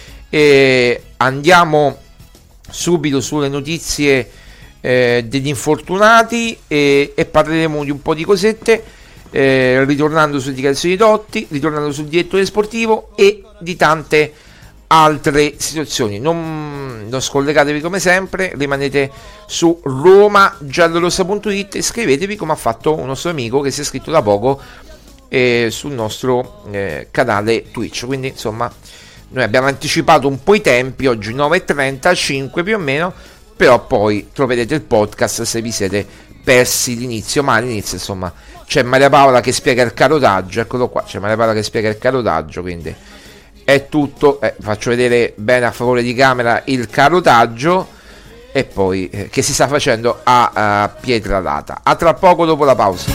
Eh, andiamo subito sulle notizie eh, degli infortunati e, e parleremo di un po' di cosette, eh, ritornando sulle dichiarazioni di Totti, ritornando sul direttore sportivo e di tante altre situazioni. Non, non scollegatevi come sempre, rimanete su roma giallorossa punto it, iscrivetevi come ha fatto un nostro amico che si è iscritto da poco eh, sul nostro eh, canale Twitch. Quindi insomma noi abbiamo anticipato un po' i tempi, oggi nove e trentacinque più o meno, però poi troverete il podcast se vi siete persi l'inizio, ma all'inizio insomma c'è Maria Paola che spiega il carotaggio, eccolo qua, c'è Maria Paola che spiega il carotaggio, quindi è tutto. Eh, faccio vedere bene a favore di camera il carotaggio e poi eh, che si sta facendo a, a Pietralata. A tra poco dopo la pausa.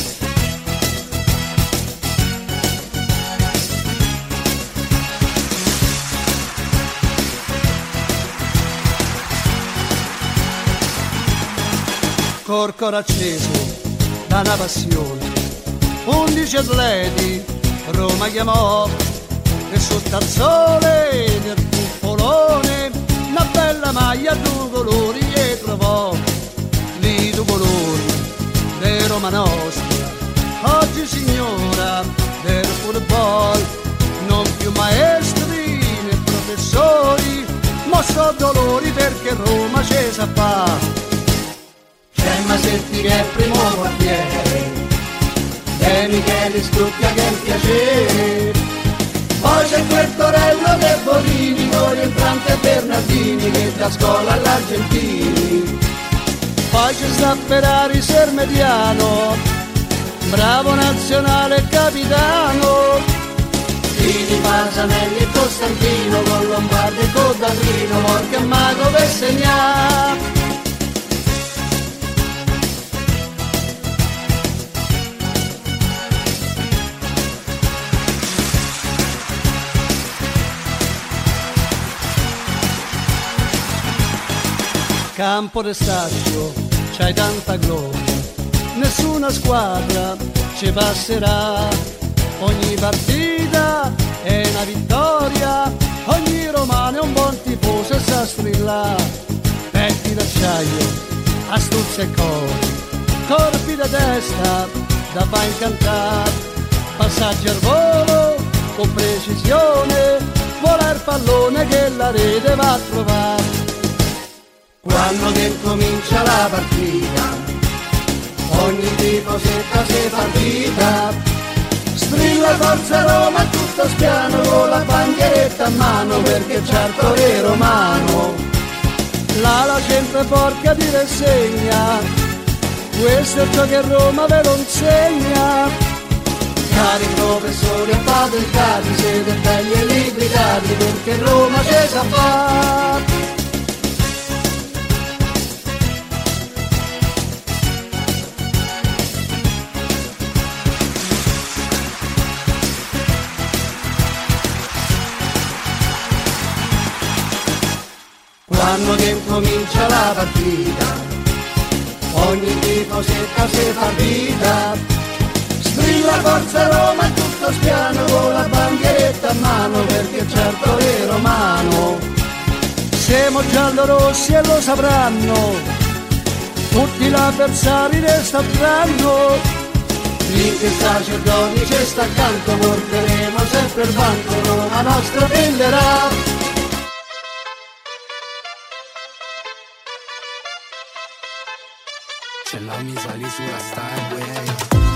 Corcoro acceso da una passione, undici atleti Roma chiamò, e sotto al sole del cupolone una bella maglia a due colori e trovò. Di due colori de Roma nostra, oggi signora del football, non più maestri né professori, ma so dolori perché Roma ce sa fa. C'è Masetti che è primo quartiere e Michele Stucca che è il piacere. Poi c'è quel Torello De Bonini con Rientrante e Bernardini che da scuola all'Argentini. Poi c'è sta Ferrari Sermediano, bravo nazionale capitano. Fini, Pasanelli e Costantino con Lombardi e Codadrino, Morca e Mago per segnare. Campo de Staccio, c'hai tanta gloria, nessuna squadra ci passerà. Ogni partita è una vittoria, ogni romano è un buon tifoso e sa strillare. Petti d'acciaio, astuzia e cori, corpi da testa da fa incantare. Passaggi al volo con precisione, vola il pallone che la rete va a trovare. Quando che comincia la partita, ogni tifosetta si fa vita. Strilla forza Roma tutto spiano con la bandieretta a mano perché c'è il torero romano. Là la gente porca di rassegna, questo è ciò che Roma ve lo insegna. Cari professori appatentati, siete belli e liquidati perché Roma ce sa fa. Quando che comincia la partita, ogni tifosetta si fa vita. Strilla forza Roma tutto spiano con la bandieretta a mano perché c'è il torero romano. Siamo giallorossi e lo sapranno, tutti gli avversari resteranno. Finché sacerdoti ci sta accanto, porteremo sempre il vanto, Roma nostra brillerà. Ce l'ho mi sali sulla Starway.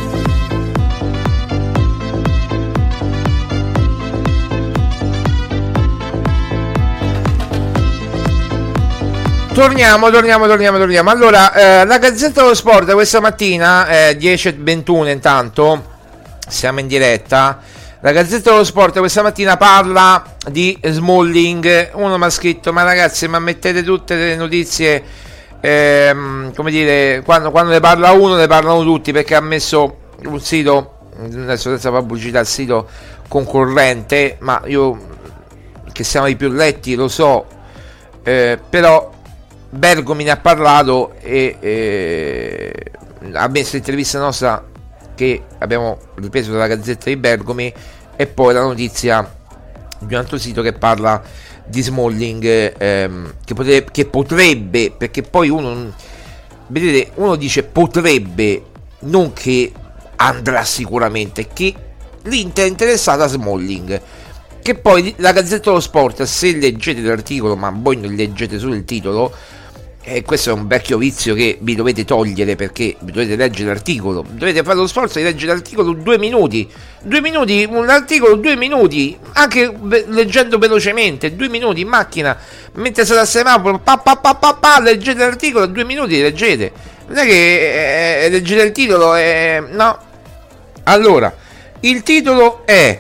Torniamo, torniamo, torniamo, torniamo. Allora, eh, la Gazzetta dello Sport questa mattina, eh, dieci e ventuno intanto, siamo in diretta. La Gazzetta dello Sport questa mattina parla di Smalling. Uno mi ha scritto, ma ragazzi, ma mettete tutte le notizie... Ehm, come dire, quando, quando ne parla uno ne parlano tutti, perché ha messo un sito, adesso senza fare pubblicità, il sito concorrente, ma io che siamo i più letti lo so, eh, però Bergomi ne ha parlato e eh, ha messo l'intervista nostra che abbiamo ripreso dalla Gazzetta di Bergomi e poi la notizia di un altro sito che parla di Smalling, ehm, che, potrebbe, che potrebbe, perché poi uno, vedete, uno dice potrebbe, non che andrà sicuramente, che l'Inter è interessata a Smalling, che poi la Gazzetta dello Sport, se leggete l'articolo, ma voi non leggete solo il titolo, e questo è un vecchio vizio che vi dovete togliere, perché vi dovete leggere l'articolo, dovete fare lo sforzo di leggere l'articolo due minuti, due minuti, un articolo due minuti, anche ve- leggendo velocemente, due minuti in macchina, mentre state a semaforo, pa pa pa pa pa, leggete l'articolo, due minuti leggete, non è che eh, leggete il titolo, eh, no. Allora, il titolo è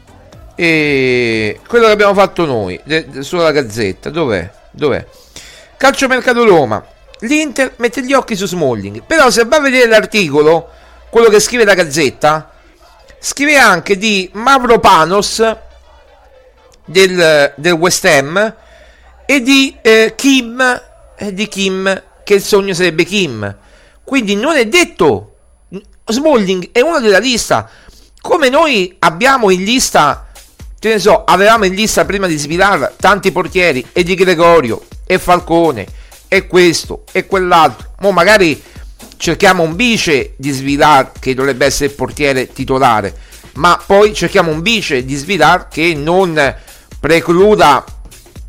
eh, quello che abbiamo fatto noi, de- de- sulla Gazzetta, dov'è? Dov'è? Calciomercato Roma, l'Inter mette gli occhi su Smalling, però se va a vedere l'articolo, quello che scrive la Gazzetta, scrive anche di Mavropanos del, del West Ham e di eh, Kim, eh, di Kim, che il sogno sarebbe Kim, quindi non è detto, Smalling è uno della lista, come noi abbiamo in lista, che ne so, avevamo in lista prima di Svilar tanti portieri, e di Gregorio e Falcone e questo e quell'altro, mo magari cerchiamo un vice di Svilar che dovrebbe essere il portiere titolare, ma poi cerchiamo un vice di Svilar che non precluda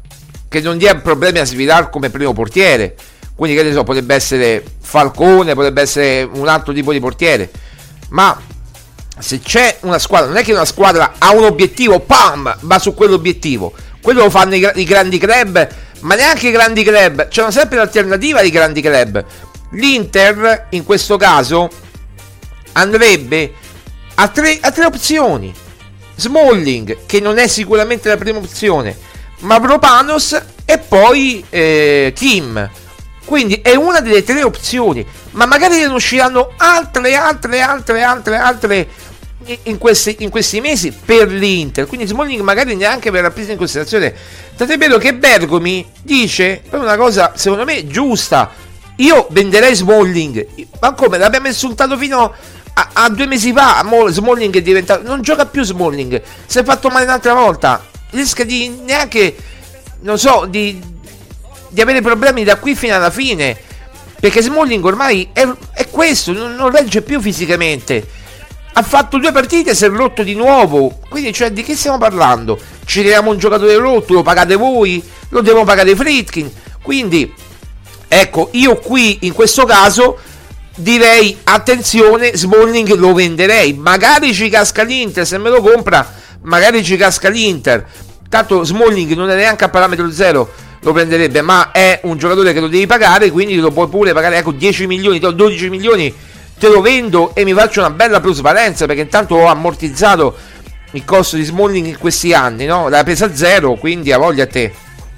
che non dia problemi a Svilar come primo portiere. Quindi che ne so, potrebbe essere Falcone, potrebbe essere un altro tipo di portiere. Ma se c'è una squadra, non è che una squadra ha un obiettivo, pam, va su quell'obiettivo. Quello lo fanno i, i grandi club, ma neanche i grandi club, c'è sempre l'alternativa ai grandi club. L'Inter in questo caso andrebbe a tre, a tre opzioni. Smalling, che non è sicuramente la prima opzione, Mavropanos e poi eh, Kim. Quindi è una delle tre opzioni, ma magari ne usciranno altre, altre, altre, altre, altre in questi, in questi mesi per l'Inter. Quindi Smalling magari neanche verrà preso in considerazione. Tant'è vero che Bergomi dice una cosa secondo me giusta: io venderei Smalling. Ma come? L'abbiamo insultato fino a, a due mesi fa. Smalling è diventato, non gioca più Smalling, si è fatto male un'altra volta, rischia di neanche, non so, di di avere problemi da qui fino alla fine, perché Smalling ormai è, è questo, non, non regge più fisicamente. Ha fatto due partite, si è rotto di nuovo. Quindi, cioè, di che stiamo parlando? Ci tiriamo un giocatore rotto, lo pagate voi, lo devono pagare Friedkin. Quindi, ecco, io qui in questo caso direi attenzione, Smalling lo venderei, magari ci casca l'Inter, se me lo compra magari ci casca l'Inter. Tanto Smalling non è neanche a parametro zero, lo prenderebbe, ma è un giocatore che lo devi pagare, quindi lo puoi pure pagare, ecco, dieci milioni, dodici milioni, te lo vendo e mi faccio una bella plusvalenza, perché intanto ho ammortizzato il costo di Smalling in questi anni, no? La pesa zero, quindi a voglia a te.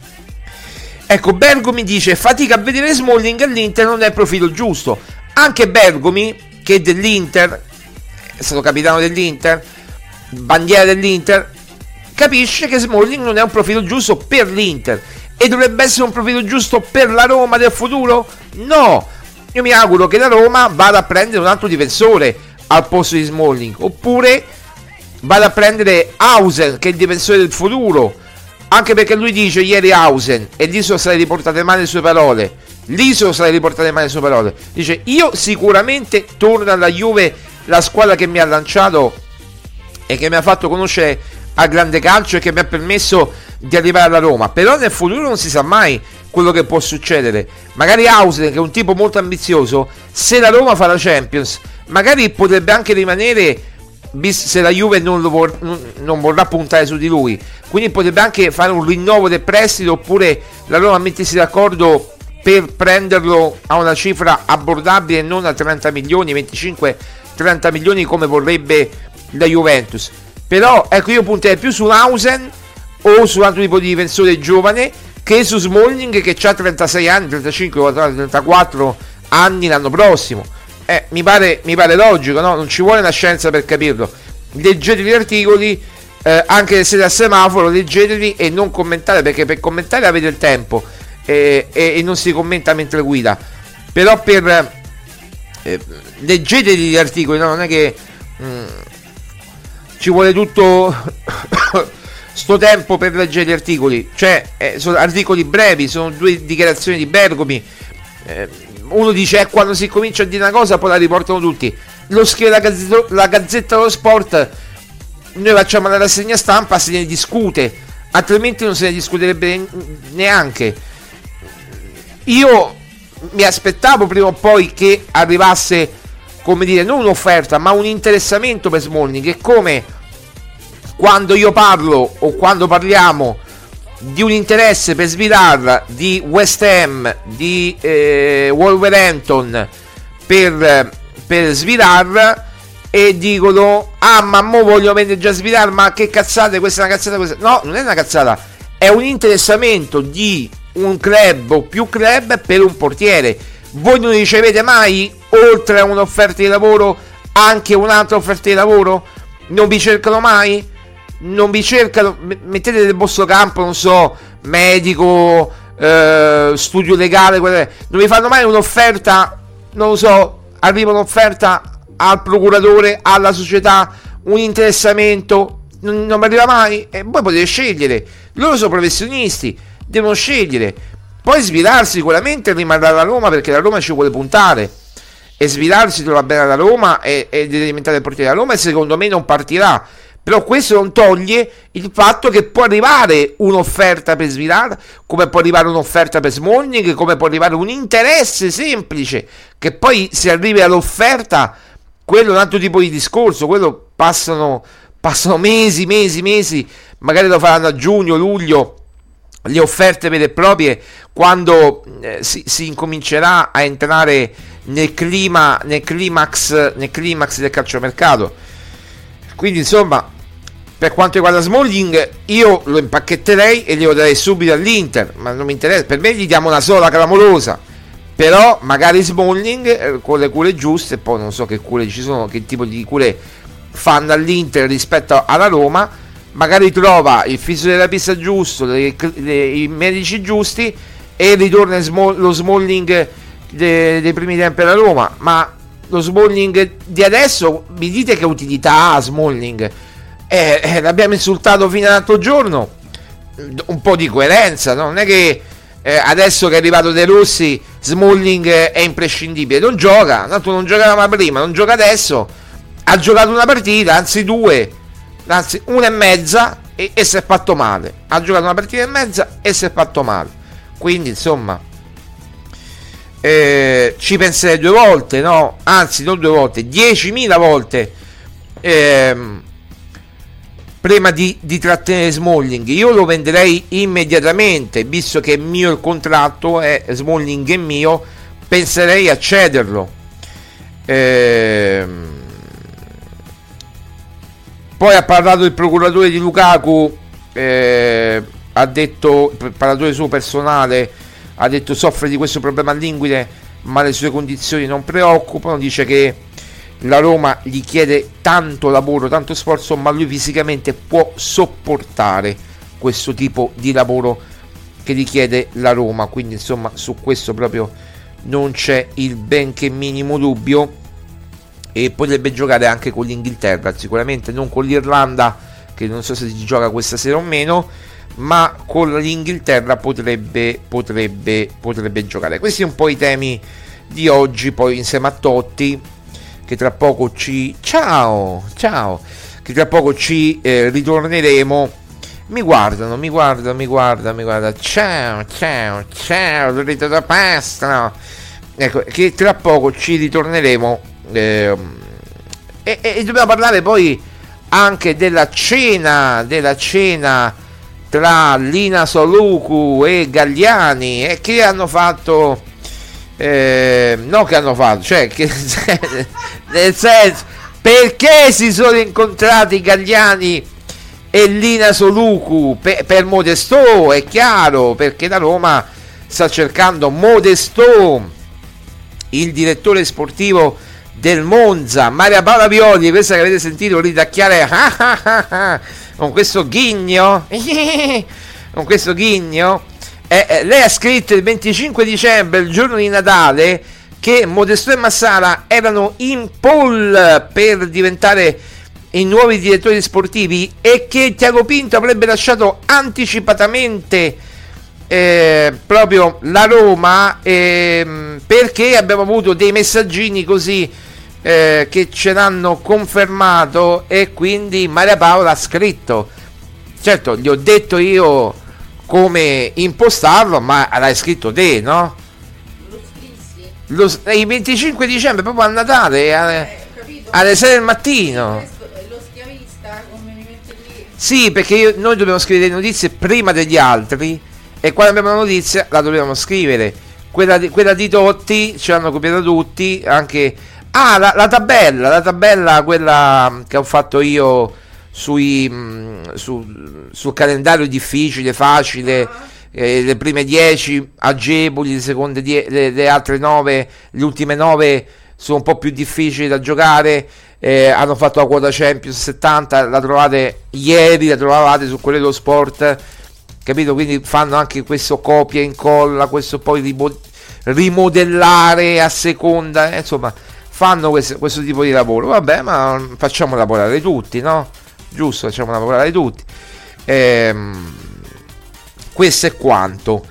Ecco, Bergomi dice: fatica a vedere Smalling all'Inter, non è il profilo giusto. Anche Bergomi, che è dell'Inter, è stato capitano dell'Inter, bandiera dell'Inter, capisce che Smalling non è un profilo giusto per l'Inter. E dovrebbe essere un profilo giusto per la Roma del futuro? No! Io mi auguro che la Roma vada a prendere un altro difensore al posto di Smalling, oppure vada a prendere Hausen, che è il difensore del futuro, anche perché lui dice ieri Hausen, e lì sono state riportate male le sue parole, lì sono state riportate male le sue parole, dice: io sicuramente torno alla Juve, la squadra che mi ha lanciato e che mi ha fatto conoscere al grande calcio e che mi ha permesso di arrivare alla Roma, però nel futuro non si sa mai quello che può succedere. Magari Hausen, che è un tipo molto ambizioso, se la Roma fa la Champions, magari potrebbe anche rimanere, se la Juve non, lo vor, non vorrà puntare su di lui, quindi potrebbe anche fare un rinnovo del prestito, oppure la Roma mettersi d'accordo per prenderlo a una cifra abbordabile e non a trenta milioni, venticinque trenta milioni come vorrebbe la Juventus. Però ecco, io punterei più su Hausen o su un altro tipo di difensore giovane che su Smalling, che ha trentasei anni, trentacinque, trentaquattro anni l'anno prossimo. Eh, mi pare, mi pare logico, no? Non ci vuole una scienza per capirlo. Leggete gli articoli, eh, anche se siete a semaforo, leggeteli e non commentate, perché per commentare avete il tempo eh, e, e non si commenta mentre guida. Però per eh, leggete gli articoli, no? Non è che mm, ci vuole tutto sto tempo per leggere gli articoli, cioè eh, sono articoli brevi, sono due dichiarazioni di Bergomi, eh, uno dice eh, quando si comincia a dire una cosa poi la riportano tutti, lo scrive la Gazzetta, la Gazzetta dello Sport, noi facciamo la rassegna stampa, se ne discute, altrimenti non se ne discuterebbe neanche. Io mi aspettavo prima o poi che arrivasse, come dire, non un'offerta ma un interessamento per Smalling, che come quando io parlo o quando parliamo di un interesse per Svilar, di West Ham, di eh, Wolverhampton per, per Svilar, e dicono ah ma mo voglio vendere già Svilar, ma che cazzate, questa è una cazzata, questa... no, non è una cazzata, è un interessamento di un club o più club per un portiere. Voi non ricevete mai, oltre a un'offerta di lavoro, anche un'altra offerta di lavoro? Non vi cercano mai? Non vi cercano, mettete nel vostro campo, non so, medico, eh, studio legale, non vi fanno mai un'offerta, non lo so, arriva un'offerta al procuratore, alla società, un interessamento, non, non mi arriva mai? E voi potete scegliere, loro sono professionisti, devono scegliere. Poi Svilar sicuramente rimarrà alla Roma, perché la Roma ci vuole puntare, e Svilar si trova bene alla Roma e, e deve diventare il portiere della Roma, e secondo me non partirà, Però questo non toglie il fatto che può arrivare un'offerta per Svilar, come può arrivare un'offerta per Smalling, come può arrivare un interesse semplice, che poi se arrivi all'offerta, quello è un altro tipo di discorso, quello passano, passano mesi, mesi, mesi, magari lo faranno a giugno, luglio, le offerte vere e proprie, quando eh, si, si incomincerà a entrare nel clima, nel climax, nel climax del calciomercato. Quindi insomma, per quanto riguarda Smalling, io lo impacchetterei e glielo darei subito all'Inter, ma non mi interessa, per me gli diamo una sola clamorosa, però magari Smalling eh, con le cure giuste, poi non so che cure ci sono, che tipo di cure fanno all'Inter rispetto alla Roma, magari trova il fisioterapista giusto, le, le, i medici giusti e ritorna small, lo Smalling de, dei primi tempi alla Roma. Ma lo Smalling di adesso, mi dite che utilità ha Smalling? Eh, eh, l'abbiamo insultato fino all'altro giorno, un po' di coerenza, no? Non è che eh, adesso che è arrivato De Rossi Smalling è imprescindibile, non gioca, tanto non giocava prima, non gioca adesso, ha giocato una partita, anzi due, anzi una e mezza e, e si è fatto male, ha giocato una partita e mezza e si è fatto male, quindi insomma eh, ci penserei due volte, no? Anzi non due volte, diecimila volte ehm, prima di, di trattenere Smalling. Io lo venderei immediatamente, visto che è mio il contratto, è Smalling è mio, penserei a cederlo. ehm, Poi ha parlato il procuratore di Lukaku, eh, ha detto, il parlatore suo personale, ha detto soffre di questo problema all'inguine, ma le sue condizioni non preoccupano, dice che la Roma gli chiede tanto lavoro, tanto sforzo, ma lui fisicamente può sopportare questo tipo di lavoro che gli chiede la Roma, quindi insomma su questo proprio non c'è il benché minimo dubbio. E potrebbe giocare anche con l'Inghilterra, sicuramente non con l'Irlanda, che non so se si gioca questa sera o meno, ma con l'Inghilterra potrebbe, potrebbe, potrebbe giocare. Questi sono un po' i temi di oggi, poi insieme a Totti, che tra poco ci... Ciao, ciao! Che tra poco ci eh, ritorneremo. Mi guardano, mi guardano, mi guardano, mi guardano. Ciao, ciao, ciao, Dorito da pasta. Ecco, che tra poco ci ritorneremo. Eh, e, e dobbiamo parlare poi anche della cena della cena tra Lina Soluku e Galliani, e che hanno fatto eh, no che hanno fatto cioè che nel senso, perché si sono incontrati Galliani e Lina Soluku? Per, per Modesto, è chiaro, perché la Roma sta cercando Modesto, il direttore sportivo del Monza, Maria Paola Violi, questa che avete sentito ridacchiare ah ah ah ah, con questo ghigno con questo ghigno eh, eh, lei ha scritto il venticinque dicembre, il giorno di Natale, che Modesto e Massara erano in poll per diventare i nuovi direttori sportivi e che Tiago Pinto avrebbe lasciato anticipatamente eh, proprio la Roma, eh, perché abbiamo avuto dei messaggini così Eh, che ce l'hanno confermato, e quindi Maria Paola ha scritto, certo gli ho detto io come impostarlo, ma l'hai scritto te, no? Lo scrissi Lo, eh, il venticinque dicembre, proprio a Natale, alle, eh, alle sei del mattino. Lo schiavista, come mi mette lì? Sì, perché io, noi dobbiamo scrivere le notizie prima degli altri, e quando abbiamo una notizia la dobbiamo scrivere. Quella di, quella di Totti ce l'hanno copiata tutti, anche Ah, la, la tabella, la tabella, quella che ho fatto io sui, mh, su, sul calendario difficile, facile, eh, le prime dieci agevoli, le seconde die- le, le altre nove, le ultime nove sono un po' più difficili da giocare, eh, hanno fatto la quota Champions settanta, la trovate ieri, la trovate su quello dello sport, capito? Quindi fanno anche questo copia e incolla, questo poi rimo- rimodellare a seconda, eh, insomma fanno questo, questo tipo di lavoro. Vabbè, ma facciamo lavorare tutti, no? Giusto, facciamo lavorare tutti. Ehm, questo è quanto.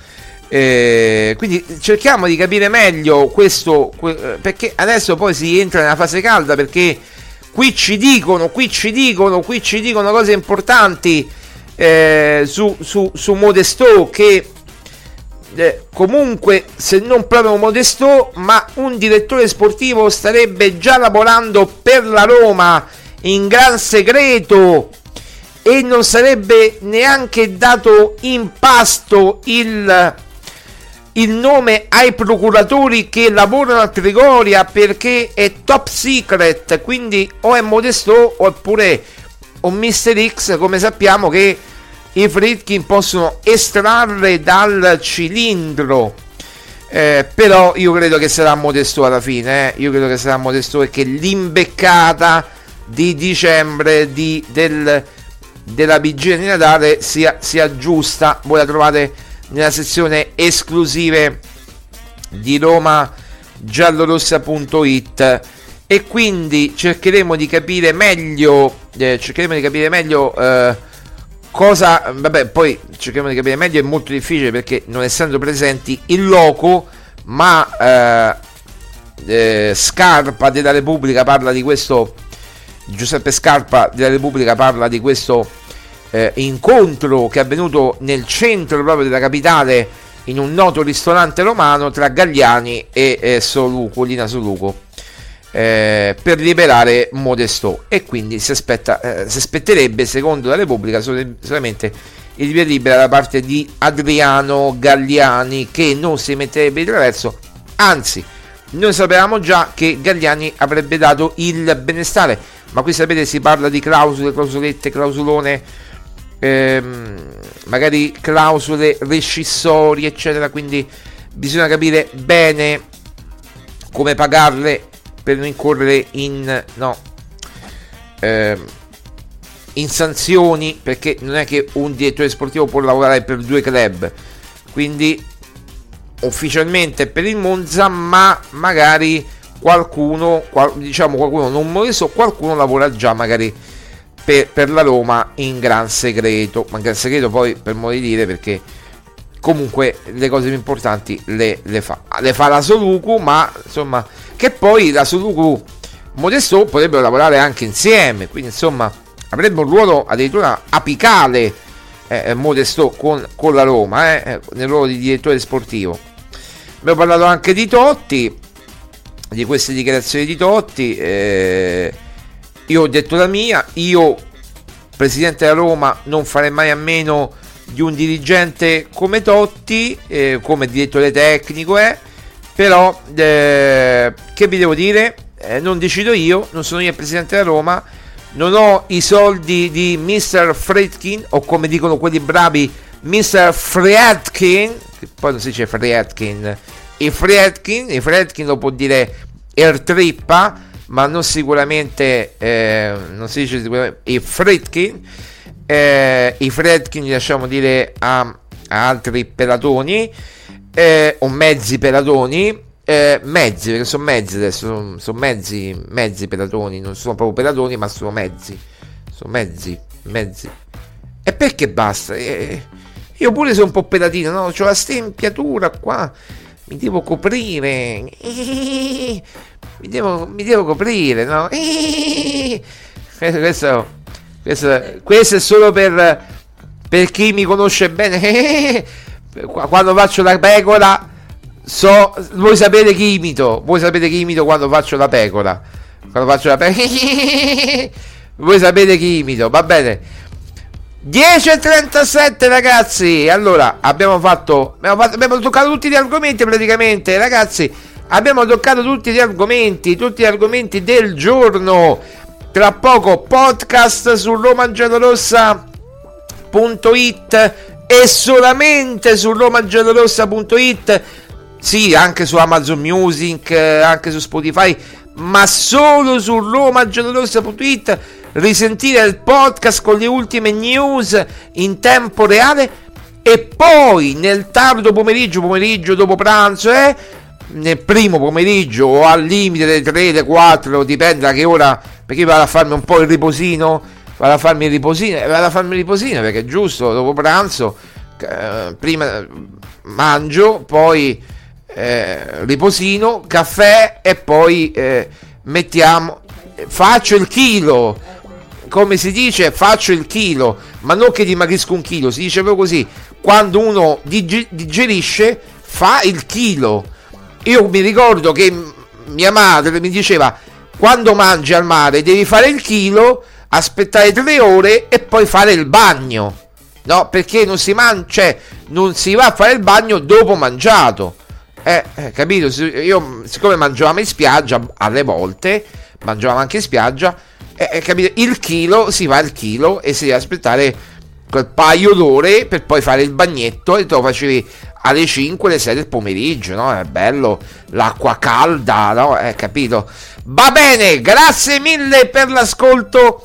Ehm, quindi cerchiamo di capire meglio questo, que- perché adesso poi si entra nella fase calda, perché qui ci dicono, qui ci dicono, qui ci dicono cose importanti eh, su, su, su Modesto, che eh, comunque se non proprio Modesto, ma un direttore sportivo starebbe già lavorando per la Roma in gran segreto e non sarebbe neanche dato in pasto il, il nome ai procuratori che lavorano a Trigoria, perché è top secret, quindi o è Modesto oppure un mister X, come sappiamo che i Friedkin possono estrarre dal cilindro. Eh, però io credo che sarà Modesto alla fine, eh. io credo che sarà Modesto, e che l'imbeccata di dicembre di, del, della vigilia di Natale sia, sia giusta. Voi la trovate nella sezione esclusive di Roma Giallorossa punto it, e quindi cercheremo di capire meglio eh, cercheremo di capire meglio eh, cosa, vabbè, poi cercheremo di capire meglio, è molto difficile perché non essendo presenti in loco, ma eh, eh, Scarpa della Repubblica parla di questo, Giuseppe Scarpa della Repubblica parla di questo eh, incontro che è avvenuto nel centro proprio della capitale, in un noto ristorante romano, tra Galliani e eh, Soluco, Lina Soluco, eh, per liberare Modesto, e quindi si aspetta eh, si aspetterebbe, secondo la Repubblica, sol- solamente il via libera da parte di Adriano Galliani, che non si metterebbe di traverso, anzi noi sapevamo già che Galliani avrebbe dato il benestare, ma qui sapete si parla di clausole, clausolette, clausolone, ehm, magari clausole rescissorie eccetera, quindi bisogna capire bene come pagarle per non incorrere in no ehm, in sanzioni, perché non è che un direttore sportivo può lavorare per due club, quindi ufficialmente per il Monza, ma magari qualcuno qual, diciamo qualcuno non Modesto, qualcuno lavora già magari per, per la Roma in gran segreto, ma in gran segreto poi per modo di dire, perché comunque le cose più importanti le, le fa le fa la Soluco, ma insomma, che poi la Soluco Modesto potrebbero lavorare anche insieme, quindi insomma avrebbe un ruolo addirittura apicale eh, Modesto con, con la Roma eh, nel ruolo di direttore sportivo. Abbiamo parlato anche di Totti, di queste dichiarazioni di Totti, eh, io ho detto la mia, io presidente della Roma non farei mai a meno di un dirigente come Totti, eh, come direttore tecnico è, eh, però eh, che vi devo dire, eh, non decido io, non sono io il presidente della Roma, non ho i soldi di mister Friedkin, o come dicono quelli bravi mister Friedkin, che poi non si dice Friedkin, i Friedkin, i Friedkin lo può dire Ertrippa, ma non sicuramente eh, non si dice sicuramente i Friedkin, eh, i Friedkin li lasciamo dire a, a altri pelatoni eh, o mezzi pelatoni, eh, mezzi, perché sono mezzi adesso, sono, sono mezzi mezzi pelatoni, non sono proprio pelatoni ma sono mezzi, sono mezzi mezzi e perché basta, eh, io pure sono un po' pelatino, no? C'ho la stempiatura qua, mi devo coprire, mi devo, mi devo coprire, no? Questo, questo, questo è solo per, per chi mi conosce bene. Quando faccio la pecora, so, voi sapete chi imito, voi sapete chi imito quando faccio la pecora, quando faccio la pecora, voi sapete chi imito, va bene. dieci e trentasette ragazzi, allora abbiamo fatto, abbiamo fatto abbiamo toccato tutti gli argomenti praticamente ragazzi, abbiamo toccato tutti gli argomenti tutti gli argomenti del giorno. Tra poco podcast su roma giallorossa punto it e solamente su roma giallorossa punto it, sì, anche su Amazon Music, anche su Spotify, ma solo su roma giallorossa punto it. Risentire il podcast con le ultime news in tempo reale, e poi nel tardo pomeriggio, pomeriggio dopo pranzo, eh, nel primo pomeriggio o al limite delle tre, le quattro, dipende da che ora, perché vado a farmi un po' il riposino, vado a farmi il riposino, vado a farmi il riposino perché è giusto, dopo pranzo, eh, prima mangio, poi eh, riposino, caffè e poi eh, mettiamo faccio il chilo, come si dice, faccio il chilo, ma non che dimagrisco un chilo, si dice proprio così, quando uno dig- digerisce fa il chilo. Io mi ricordo che mia madre mi diceva: quando mangi al mare devi fare il chilo, aspettare tre ore e poi fare il bagno, no? Perché non si mangia, cioè, non si va a fare il bagno dopo mangiato, eh, eh, capito? Io, siccome mangiavamo in spiaggia alle volte, mangiavamo anche in spiaggia, eh, capito? Il chilo, si va al chilo e si deve aspettare quel paio d'ore per poi fare il bagnetto, e te lo facevi alle cinque, alle sei del pomeriggio, no? È bello, l'acqua calda, no? Eh, capito? Va bene, grazie mille per l'ascolto.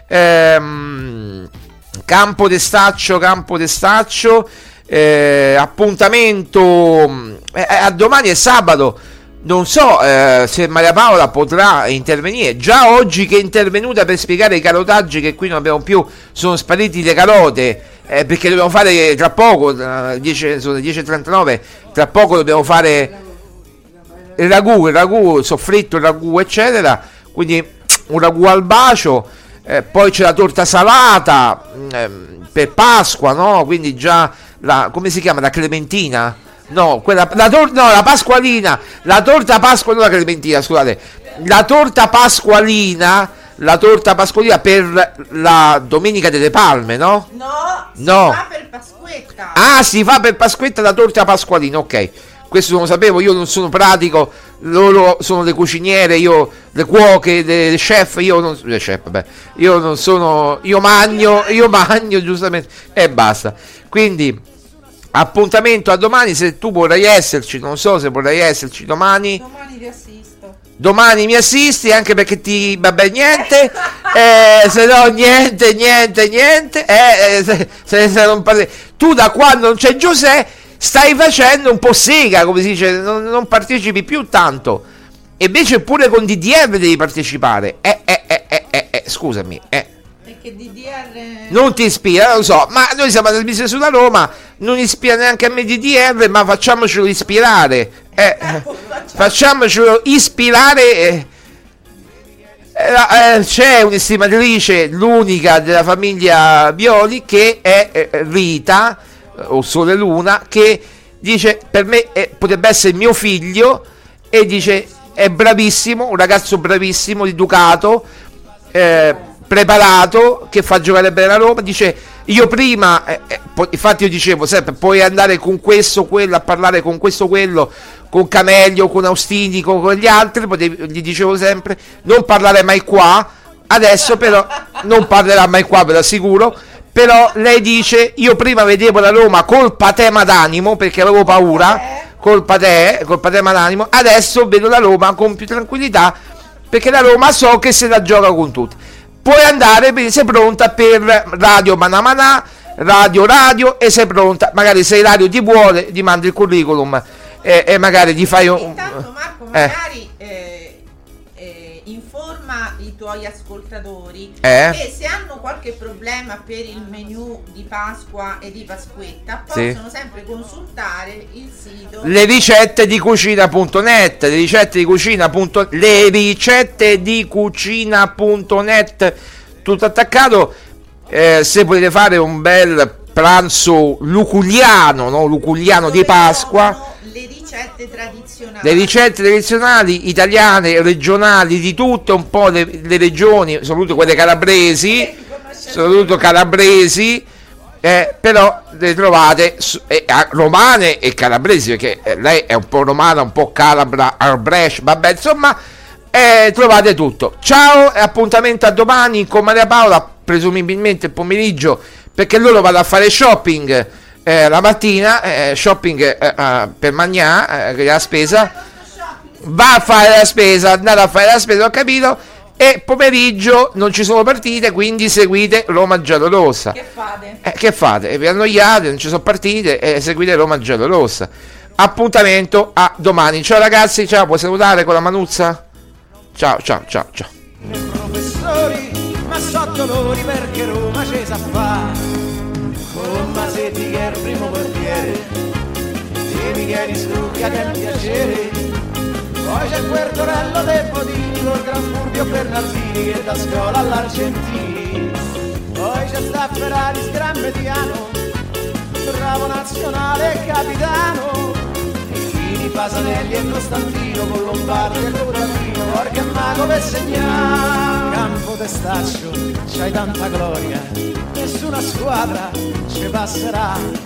ehm, Campo d'Estaccio, Campo d'Estaccio, eh, appuntamento eh, a domani, è sabato. Non so eh, se Maria Paola potrà intervenire. Già oggi che è intervenuta per spiegare i carotaggi, che qui non abbiamo più, sono spariti le carote, eh, perché dobbiamo fare tra poco, eh, dieci, sono le dieci e trentanove, tra poco dobbiamo fare il ragù, il ragù, il soffritto, il ragù, eccetera. Quindi un ragù al bacio, eh, poi c'è la torta salata eh, per Pasqua, no? Quindi già la, come si chiama, la clementina? No, quella, la torta, no, la pasqualina, la torta pasqua, non la clementina, scusate, la torta pasqualina, la torta pasqualina per la Domenica delle Palme, no? No, si no. fa per Pasquetta. Ah, si fa per Pasquetta la torta pasqualina, ok. Questo non lo sapevo, io non sono pratico, loro sono le cuciniere, io le cuoche, le, le chef, io non le chef, vabbè, io non sono, io magno, io magno giustamente e basta. Quindi appuntamento a domani, se tu vorrai esserci, non so se vorrai esserci domani. Domani ti assisto. Domani mi assisti, anche perché ti, vabbè, niente, eh, se no niente, niente, niente, eh, se, se, se non parli. Tu da quando non c'è Giuseppe stai facendo un po' sega, come si dice, non, non partecipi più tanto. E invece pure con D D R devi partecipare, eh, eh, eh, eh, eh, eh scusami, eh. Perché D D R non ti ispira, lo so, ma noi siamo a trasmissione sulla Roma, non ispira neanche a me D D R, ma facciamocelo ispirare, eh, facciamocelo ispirare. Eh, eh, c'è un'estimatrice, l'unica della famiglia Violi, che è eh, Rita, o Sole Luna, che dice: per me eh, potrebbe essere mio figlio, e dice è bravissimo, un ragazzo bravissimo, educato, eh, preparato, che fa giocare bene la Roma. Dice: io prima eh, eh, po- infatti io dicevo sempre, puoi andare con questo, quello, a parlare con questo, quello, con Camelio, con Austini, con, con gli altri, potevi, gli dicevo sempre non parlare mai qua. Adesso però non parlerà mai qua, ve lo assicuro. Però lei dice: io prima vedevo la Roma col patema d'animo, perché avevo paura, col patè, col patema d'animo. Adesso vedo la Roma con più tranquillità, perché la Roma so che se la gioca con tutti. Puoi andare, sei pronta per Radio Manamana, Radio Radio, e sei pronta, magari se Radio ti vuole, ti mandi il curriculum e, e magari ti fai un... Intanto Marco, magari eh. Eh, eh, informa i tuoi ascoltatori eh? che se hanno qualche problema per il menù di Pasqua e di Pasquetta sì, possono sempre consultare il sito le ricette di cucina punto net, le ricette di cucina punto, le ricette di cucina punto net, tutto attaccato. Eh, se volete fare un bel pranzo luculiano, no? Luculiano di Pasqua, le ricette tradizionali, le ricette tradizionali italiane, regionali, di tutte un po' le, le regioni, soprattutto quelle calabresi, soprattutto calabresi, eh, però le trovate eh, romane e calabresi, perché eh, lei è un po' romana, un po' calabra, Arbrecht, vabbè, insomma, eh, trovate tutto. Ciao, e appuntamento a domani con Maria Paola, presumibilmente il pomeriggio, perché loro vanno a fare shopping eh, la mattina, eh, shopping eh, eh, per mangiare, eh, la spesa, va a fare la spesa, andare a fare la spesa, ho capito, e pomeriggio non ci sono partite, quindi seguite Roma Giallorossa. Che fate? Eh, che fate? E vi annoiate, non ci sono partite, e seguite Roma Giallorossa. Appuntamento a domani. Ciao ragazzi, ciao, puoi salutare con la manuzza? Ciao, ciao, ciao, ciao. Professori, ma so dolori perché Roma ci sa fa. Con Masetti che è il primo portiere, e Micheli Stucca che è un piacere. Poi c'è c'è Puertorello De Bodini col gran Fulvio Bernardini che da scuola all'Argentini. Poi c'è sta Ferraris Gran Mediano, bravo nazionale e capitano. Fini, Pasanelli e Costantino con Lombardi e Luratino, Orca e Mago per segnare. Campo Testaccio, c'hai tanta gloria, nessuna squadra ci passerà.